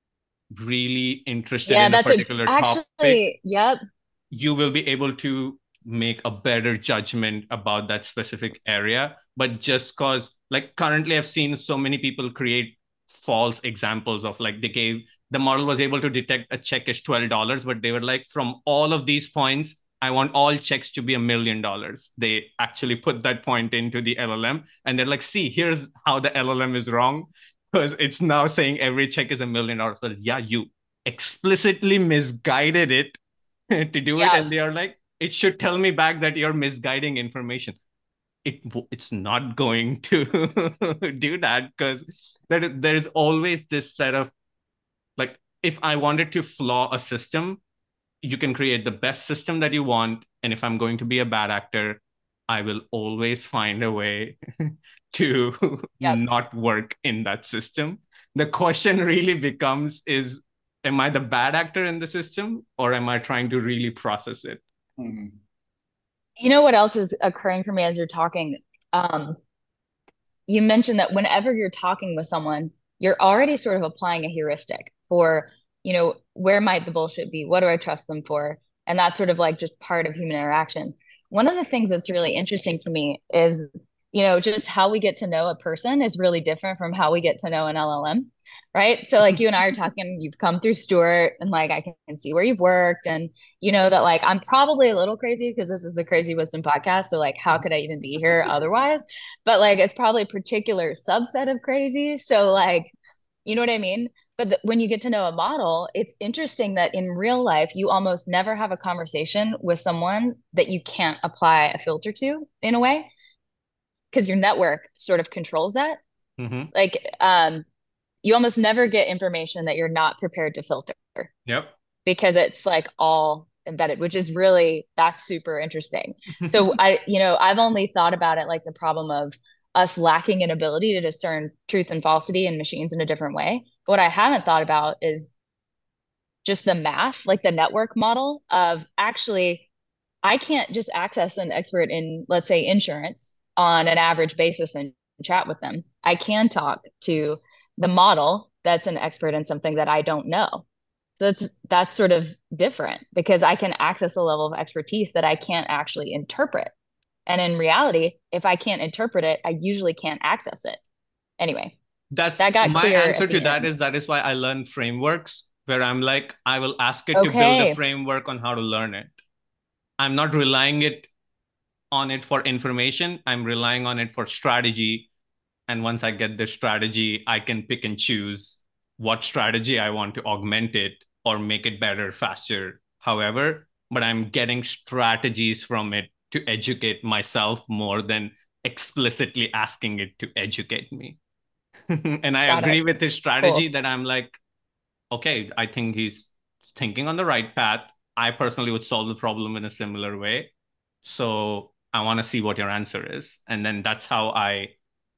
really interested yeah, in a particular a, actually, topic, yep. you will be able to make a better judgment about that specific area. But just cause like currently I've seen so many people create false examples of like they gave the model was able to detect a check is twelve dollars, but they were like, from all of these points, I want all checks to be a million dollars. They actually put that point into the L L M and they're like, see, here's how the L L M is wrong, because it's now saying every check is a million dollars. But yeah, you explicitly misguided it to do yeah. it. And they are like, it should tell me back that you're misguiding information. It It's not going to do that, because there, there is always this set of, like, if I wanted to flaw a system, you can create the best system that you want. And if I'm going to be a bad actor, I will always find a way to Yep. not work in that system. The question really becomes is, am I the bad actor in the system, or am I trying to really process it? Mhm. You know what else is occurring for me as you're talking? Um, you mentioned that whenever you're talking with someone, you're already sort of applying a heuristic for, you know, where might the bullshit be? What do I trust them for? And that's sort of like just part of human interaction. One of the things that's really interesting to me is, you know, just how we get to know a person is really different from how we get to know an L L M, right? So like you and I are talking, you've come through Stewart, and like I can see where you've worked, and you know that like I'm probably a little crazy because this is the Crazy Wisdom podcast. So like how could I even be here otherwise? But like it's probably a particular subset of crazy. So like, you know what I mean? But the, when you get to know a model, it's interesting that in real life, you almost never have a conversation with someone that you can't apply a filter to in a way, because your network sort of controls that. Mm-hmm. Like, um, you almost never get information that you're not prepared to filter Yep. because it's like all embedded, which is really, that's super interesting. So I, you know, I've only thought about it like the problem of us lacking an ability to discern truth and falsity in machines in a different way. But what I haven't thought about is just the math, like the network model of actually, I can't just access an expert in, let's say, insurance on an average basis and chat with them. I can talk to the model that's an expert in something that I don't know. So that's that's sort of different because I can access a level of expertise that I can't actually interpret. And in reality, if I can't interpret it, I usually can't access it. Anyway, That's that got my clear answer at to the that end. is that is why I learn frameworks where I'm like, I will ask it to build a Okay, framework on how to learn it. I'm not relying it on it for information. I'm relying on it for strategy. And once I get the strategy, I can pick and choose what strategy I want to augment it or make it better, faster, however. But I'm getting strategies from it to educate myself more than explicitly asking it to educate me. And I got it. agree with his strategy Cool. that I'm like, okay, I think he's thinking on the right path. I personally would solve the problem in a similar way. So I want to see what your answer is. And then that's how I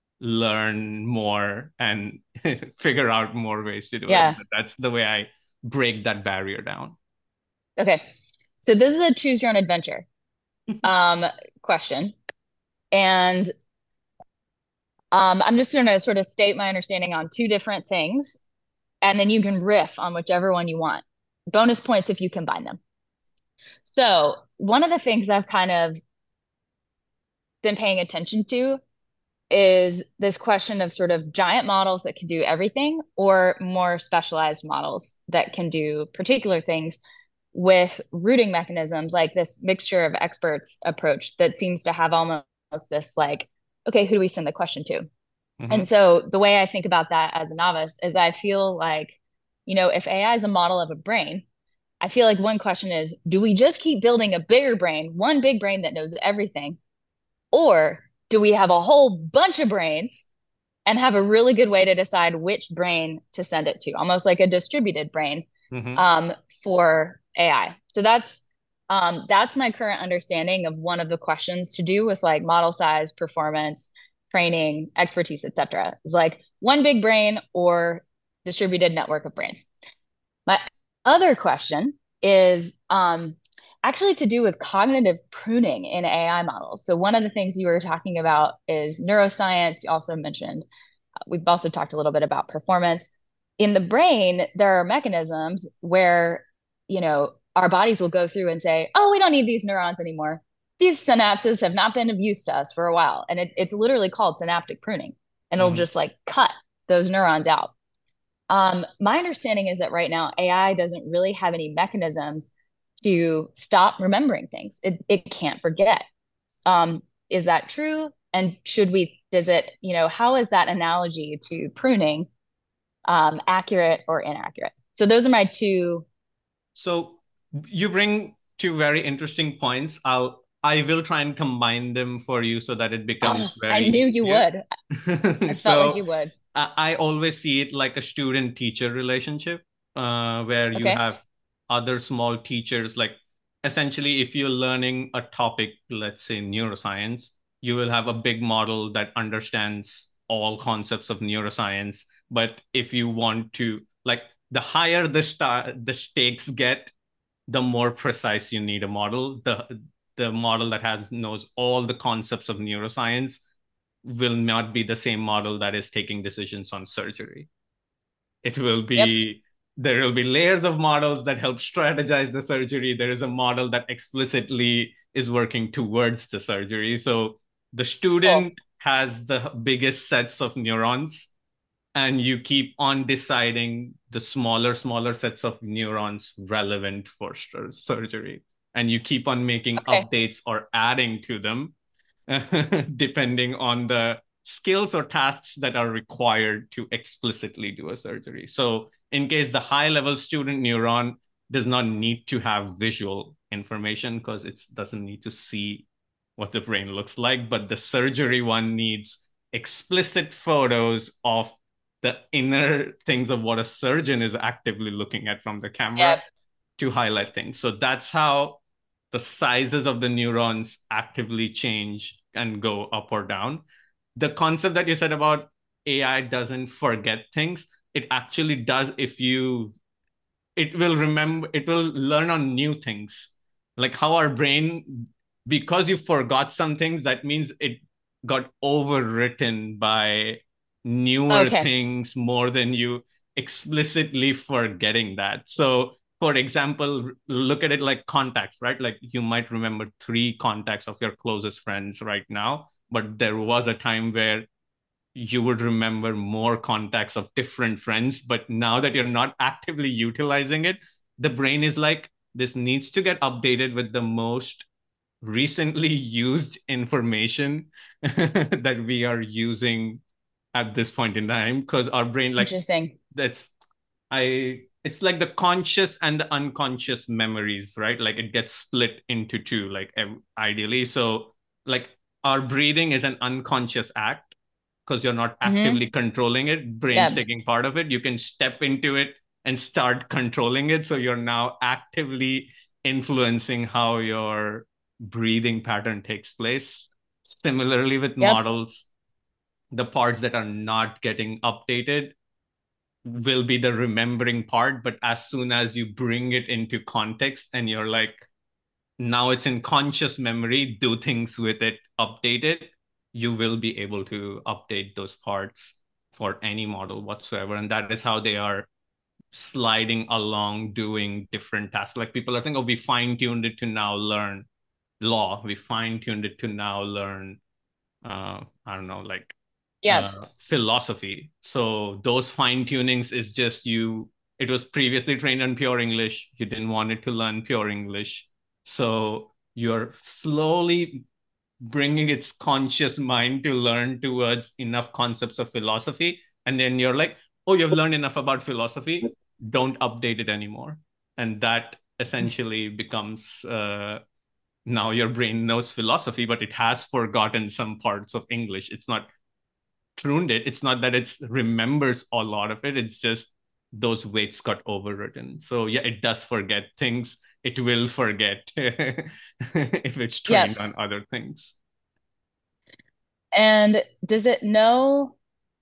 learn more and figure out more ways to do it. Yeah. But that's the way I break that barrier down. Okay. So this is a choose your own adventure um question. And um I'm just going to sort of state my understanding on two different things, and then you can riff on whichever one you want. Bonus points if you combine them. So, one of the things I've kind of been paying attention to is this question of sort of giant models that can do everything or more specialized models that can do particular things with routing mechanisms, like this mixture of experts approach that seems to have almost this like, okay, who do we send the question to? Mm-hmm. And so the way I think about that as a novice is I feel like, you know, if A I is a model of a brain, I feel like one question is, do we just keep building a bigger brain, one big brain that knows everything? Or do we have a whole bunch of brains and have a really good way to decide which brain to send it to, almost like a distributed brain Mm-hmm. um, for A I? So that's um, that's my current understanding of one of the questions to do with like model size, performance, training, expertise, et cetera. Is like one big brain or distributed network of brains. My other question is um, actually to do with cognitive pruning in A I models. So one of the things you were talking about is neuroscience. You also mentioned, uh, we've also talked a little bit about performance. In the brain, there are mechanisms where, you know, our bodies will go through and say, oh, we don't need these neurons anymore. These synapses have not been of use to us for a while. And it, it's literally called synaptic pruning. And it'll Mm-hmm. just like cut those neurons out. Um, my understanding is that right now A I doesn't really have any mechanisms to stop remembering things. It it can't forget. Um, is that true? And should we, does it, you know, how is that analogy to pruning um, accurate or inaccurate? So those are my two. So you bring two very interesting points. I'll I will try and combine them for you so that it Oh, becomes I very knew you easier. would. I felt like So you would. I, I always see it like a student-teacher relationship, uh, where you Okay. have other small teachers. Like essentially, if you're learning a topic, let's say neuroscience, you will have a big model that understands all concepts of neuroscience. But if you want to, like, the higher the star the stakes get, the more precise you need a model. The the model that has knows all the concepts of neuroscience will not be the same model that is taking decisions on surgery. It will Yep. be there will be layers of models that help strategize the surgery. There is a model that explicitly is working towards the surgery. So the student Cool. has the biggest sets of neurons, and you keep on deciding the smaller, smaller sets of neurons relevant for surgery. And you keep on making Okay. updates or adding to them depending on the skills or tasks that are required to explicitly do a surgery. So in case the high level student neuron does not need to have visual information because it doesn't need to see what the brain looks like, but the surgery one needs explicit photos of the inner things of what a surgeon is actively looking at from the camera Yep. to highlight things. So that's how the sizes of the neurons actively change and go up or down. The concept that you said about A I doesn't forget things, it actually does if you, it will remember, it will learn on new things. Like how our brain, because you forgot some things, that means it got overwritten by newer Okay. things more than you explicitly forgetting that. So for example, look at it like contacts, right? Like you might remember three contacts of your closest friends right now, but there was a time where you would remember more contacts of different friends. But now that you're not actively utilizing it, the brain is like, this needs to get updated with the most recently used information that we are using at this point in time, because our brain, like, Interesting. that's I it's like the conscious and the unconscious memories, right? Like it gets split into two, like ideally. So like our breathing is an unconscious act because you're not Mm-hmm. actively controlling it. Brain's Yep. taking part of it. You can step into it and start controlling it. So you're now actively influencing how your breathing pattern takes place. Similarly, with Yep. models, the parts that are not getting updated will be the remembering part. But as soon as you bring it into context and you're like, now it's in conscious memory, do things with it, update it, you will be able to update those parts for any model whatsoever. And that is how they are sliding along doing different tasks. Like people are thinking, oh, we fine tuned it to now learn law. We fine tuned it to now learn, uh, I don't know, like Yep. uh, philosophy. So those fine tunings is just you. It was previously trained on pure English. You didn't want it to learn pure English. So you're slowly bringing its conscious mind to learn towards enough concepts of philosophy. And then you're like, oh, you've learned enough about philosophy. Don't update it anymore. And that essentially becomes uh, now your brain knows philosophy, but it has forgotten some parts of English. It's not tuned it. It's not that it remembers a lot of it. It's just those weights got overwritten. So yeah, it does forget things. It will forget if it's Yep. trained on other things. And does it know?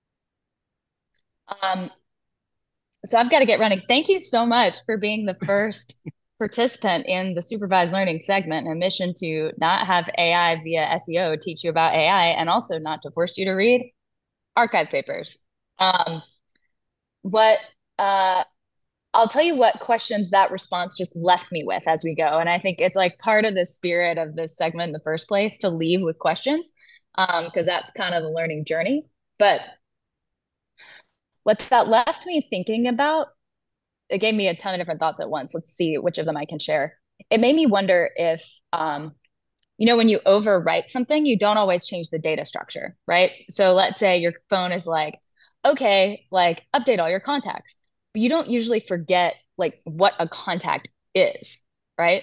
Um, so I've got to get running. Thank you so much for being the first participant in the supervised learning segment, a mission to not have A I via S E O teach you about A I and also not to force you to read archive papers. Um, what uh, I'll tell you what questions that response just left me with as we go. And I think it's like part of the spirit of this segment in the first place to leave with questions, um, because that's kind of the learning journey. But what that left me thinking about, it gave me a ton of different thoughts at once. Let's see which of them I can share. It made me wonder if, um, you know, when you overwrite something, you don't always change the data structure, right? So let's say your phone is like, okay, like update all your contacts, but you don't usually forget like what a contact is, right?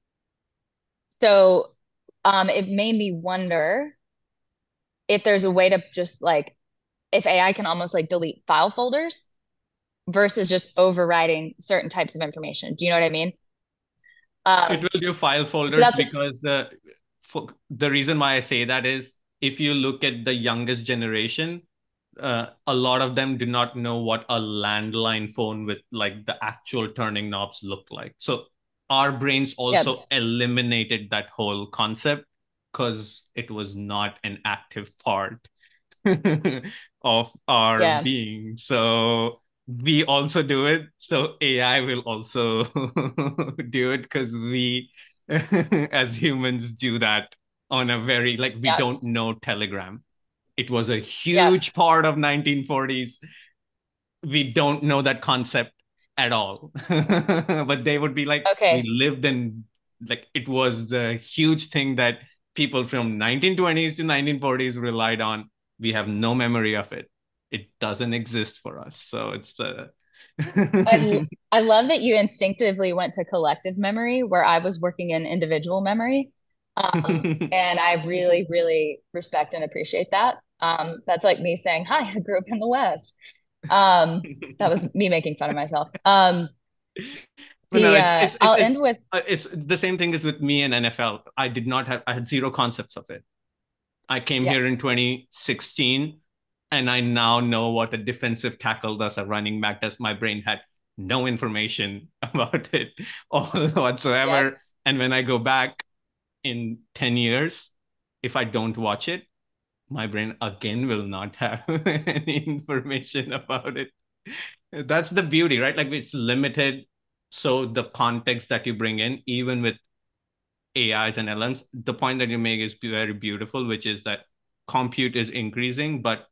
So um, it made me wonder if there's a way to just like, if A I can almost like delete file folders versus just overriding certain types of information. Do you know what I mean? It Um, will do file so folders that's because uh, for, the reason why I say that is if you look at the youngest generation, uh, a lot of them do not know what a landline phone with like the actual turning knobs look like. So our brains yeah, also eliminated that whole concept because it was not an active part of our yeah. being. So we also do it. So A I will also do it because we, as humans, do that on a very, like, we Yeah. don't know Telegram. It was a Yeah. huge part of nineteen forties. We don't know that concept at all. But they would be like, we Okay. lived in, like, it was the huge thing that people from nineteen twenties to nineteen forties relied on. We have no memory of it. It doesn't exist for us. So it's the I I love that you instinctively went to collective memory where I was working in individual memory. Um, and I really, really respect and appreciate that. Um, that's like me saying, "Hi, I grew up in the West." Um, that was me making fun of myself. Um, But no, the it's uh, it's it's I'll it's end with uh, it's the same thing as with me and N F L. I did not have I had zero concepts of it. I came yeah, here in twenty sixteen and I now know what a defensive tackle does, a running back does. My brain had no information about it all yeah. whatsoever. And when I go back in ten years, if I don't watch it, my brain again will not have any information about it. That's the beauty, right? Like it's limited. So the context that you bring in, even with A Is and L Ms, the point that you make is very beautiful, which is that compute is increasing, but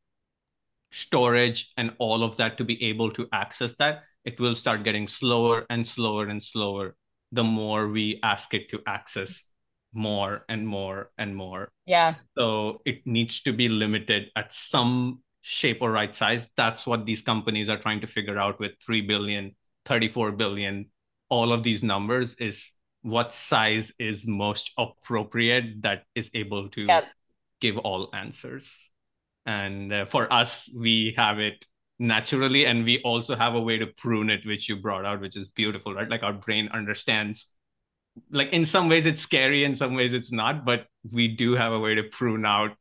storage and all of that to be able to access that, it will start getting slower and slower and slower the more we ask it to access more and more and more. Yeah. So it needs to be limited at some shape or right size. That's what these companies are trying to figure out with three billion, thirty-four billion, all of these numbers is what size is most appropriate that is able to Yeah. give all answers. And uh, for us, we have it naturally, and we also have a way to prune it, which you brought out, which is beautiful, right? Like our brain understands, like in some ways it's scary, in some ways it's not, but we do have a way to prune out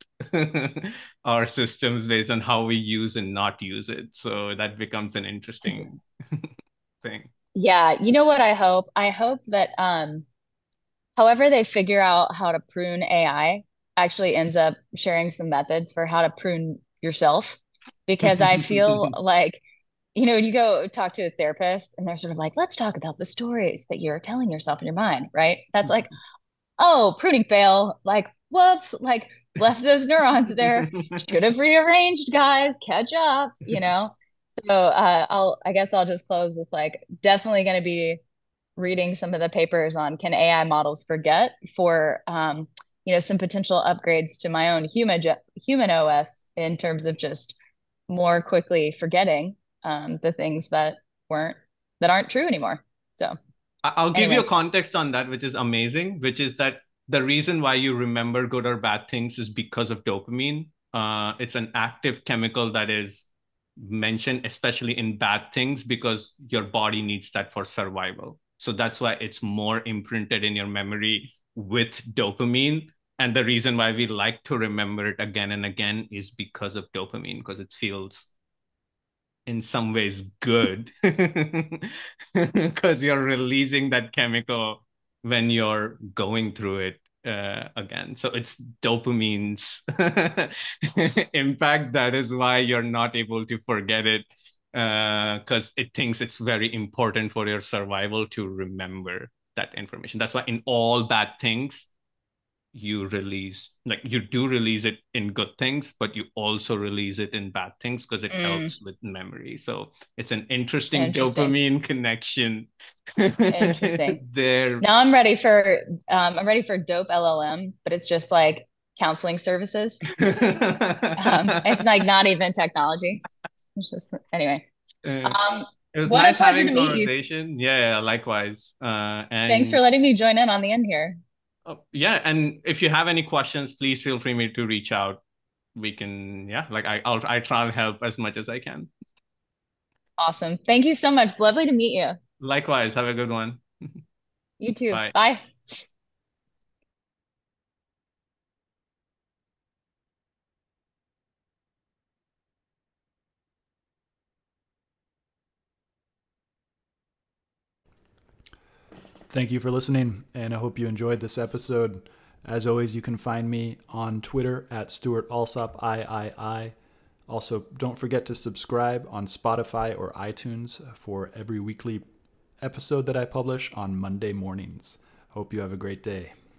our systems based on how we use and not use it. So that becomes an interesting thing. Yeah. You know what I hope? I hope that um however they figure out how to prune A I actually ends up sharing some methods for how to prune yourself. Because I feel like, you know, when you go talk to a therapist and they're sort of like, let's talk about the stories that you're telling yourself in your mind, right? That's like, oh, pruning fail. Like, whoops, like left those neurons there. Should have rearranged, guys. Catch up, you know? So uh, I'll, I guess I'll just close with like, definitely going to be reading some of the papers on can A I models forget for um, you know, some potential upgrades to my own human human O S in terms of just more quickly forgetting um, the things that weren't that aren't true anymore. So I'll give you a anyway, context on that, which is amazing, which is that the reason why you remember good or bad things is because of dopamine. Uh, it's an active chemical that is mentioned, especially in bad things, because your body needs that for survival. So that's why it's more imprinted in your memory with dopamine. And the reason why we like to remember it again and again is because of dopamine, because it feels in some ways good because you're releasing that chemical when you're going through it uh, again. So it's dopamine's impact. That is why you're not able to forget it because uh, it thinks it's very important for your survival to remember that information. That's why in all bad things, you release, like you do release it in good things, but you also release it in bad things because it mm, helps with memory. So it's an interesting interesting, dopamine connection interesting. there. Now I'm ready for um, I'm ready for dope L L M, but it's just like counseling services. Um, it's uh, like not even technology. It's just anyway. Um, it was what a nice pleasure having to meet you. conversation. Yeah, yeah, likewise. Uh, Thanks for and letting me join in on the end here. uh, yeah, and if you have any questions, please feel free me to reach out. We can, yeah, like I, I'll I try and help as much as I can. Awesome. Thank you so much. Lovely to meet you. Likewise, have a good one. You too. Bye. Bye. Thank you for listening, and I hope you enjoyed this episode. As always, you can find me on Twitter at Stuart Alsop three. Also, don't forget to subscribe on Spotify or iTunes for every weekly episode that I publish on Monday mornings. Hope you have a great day.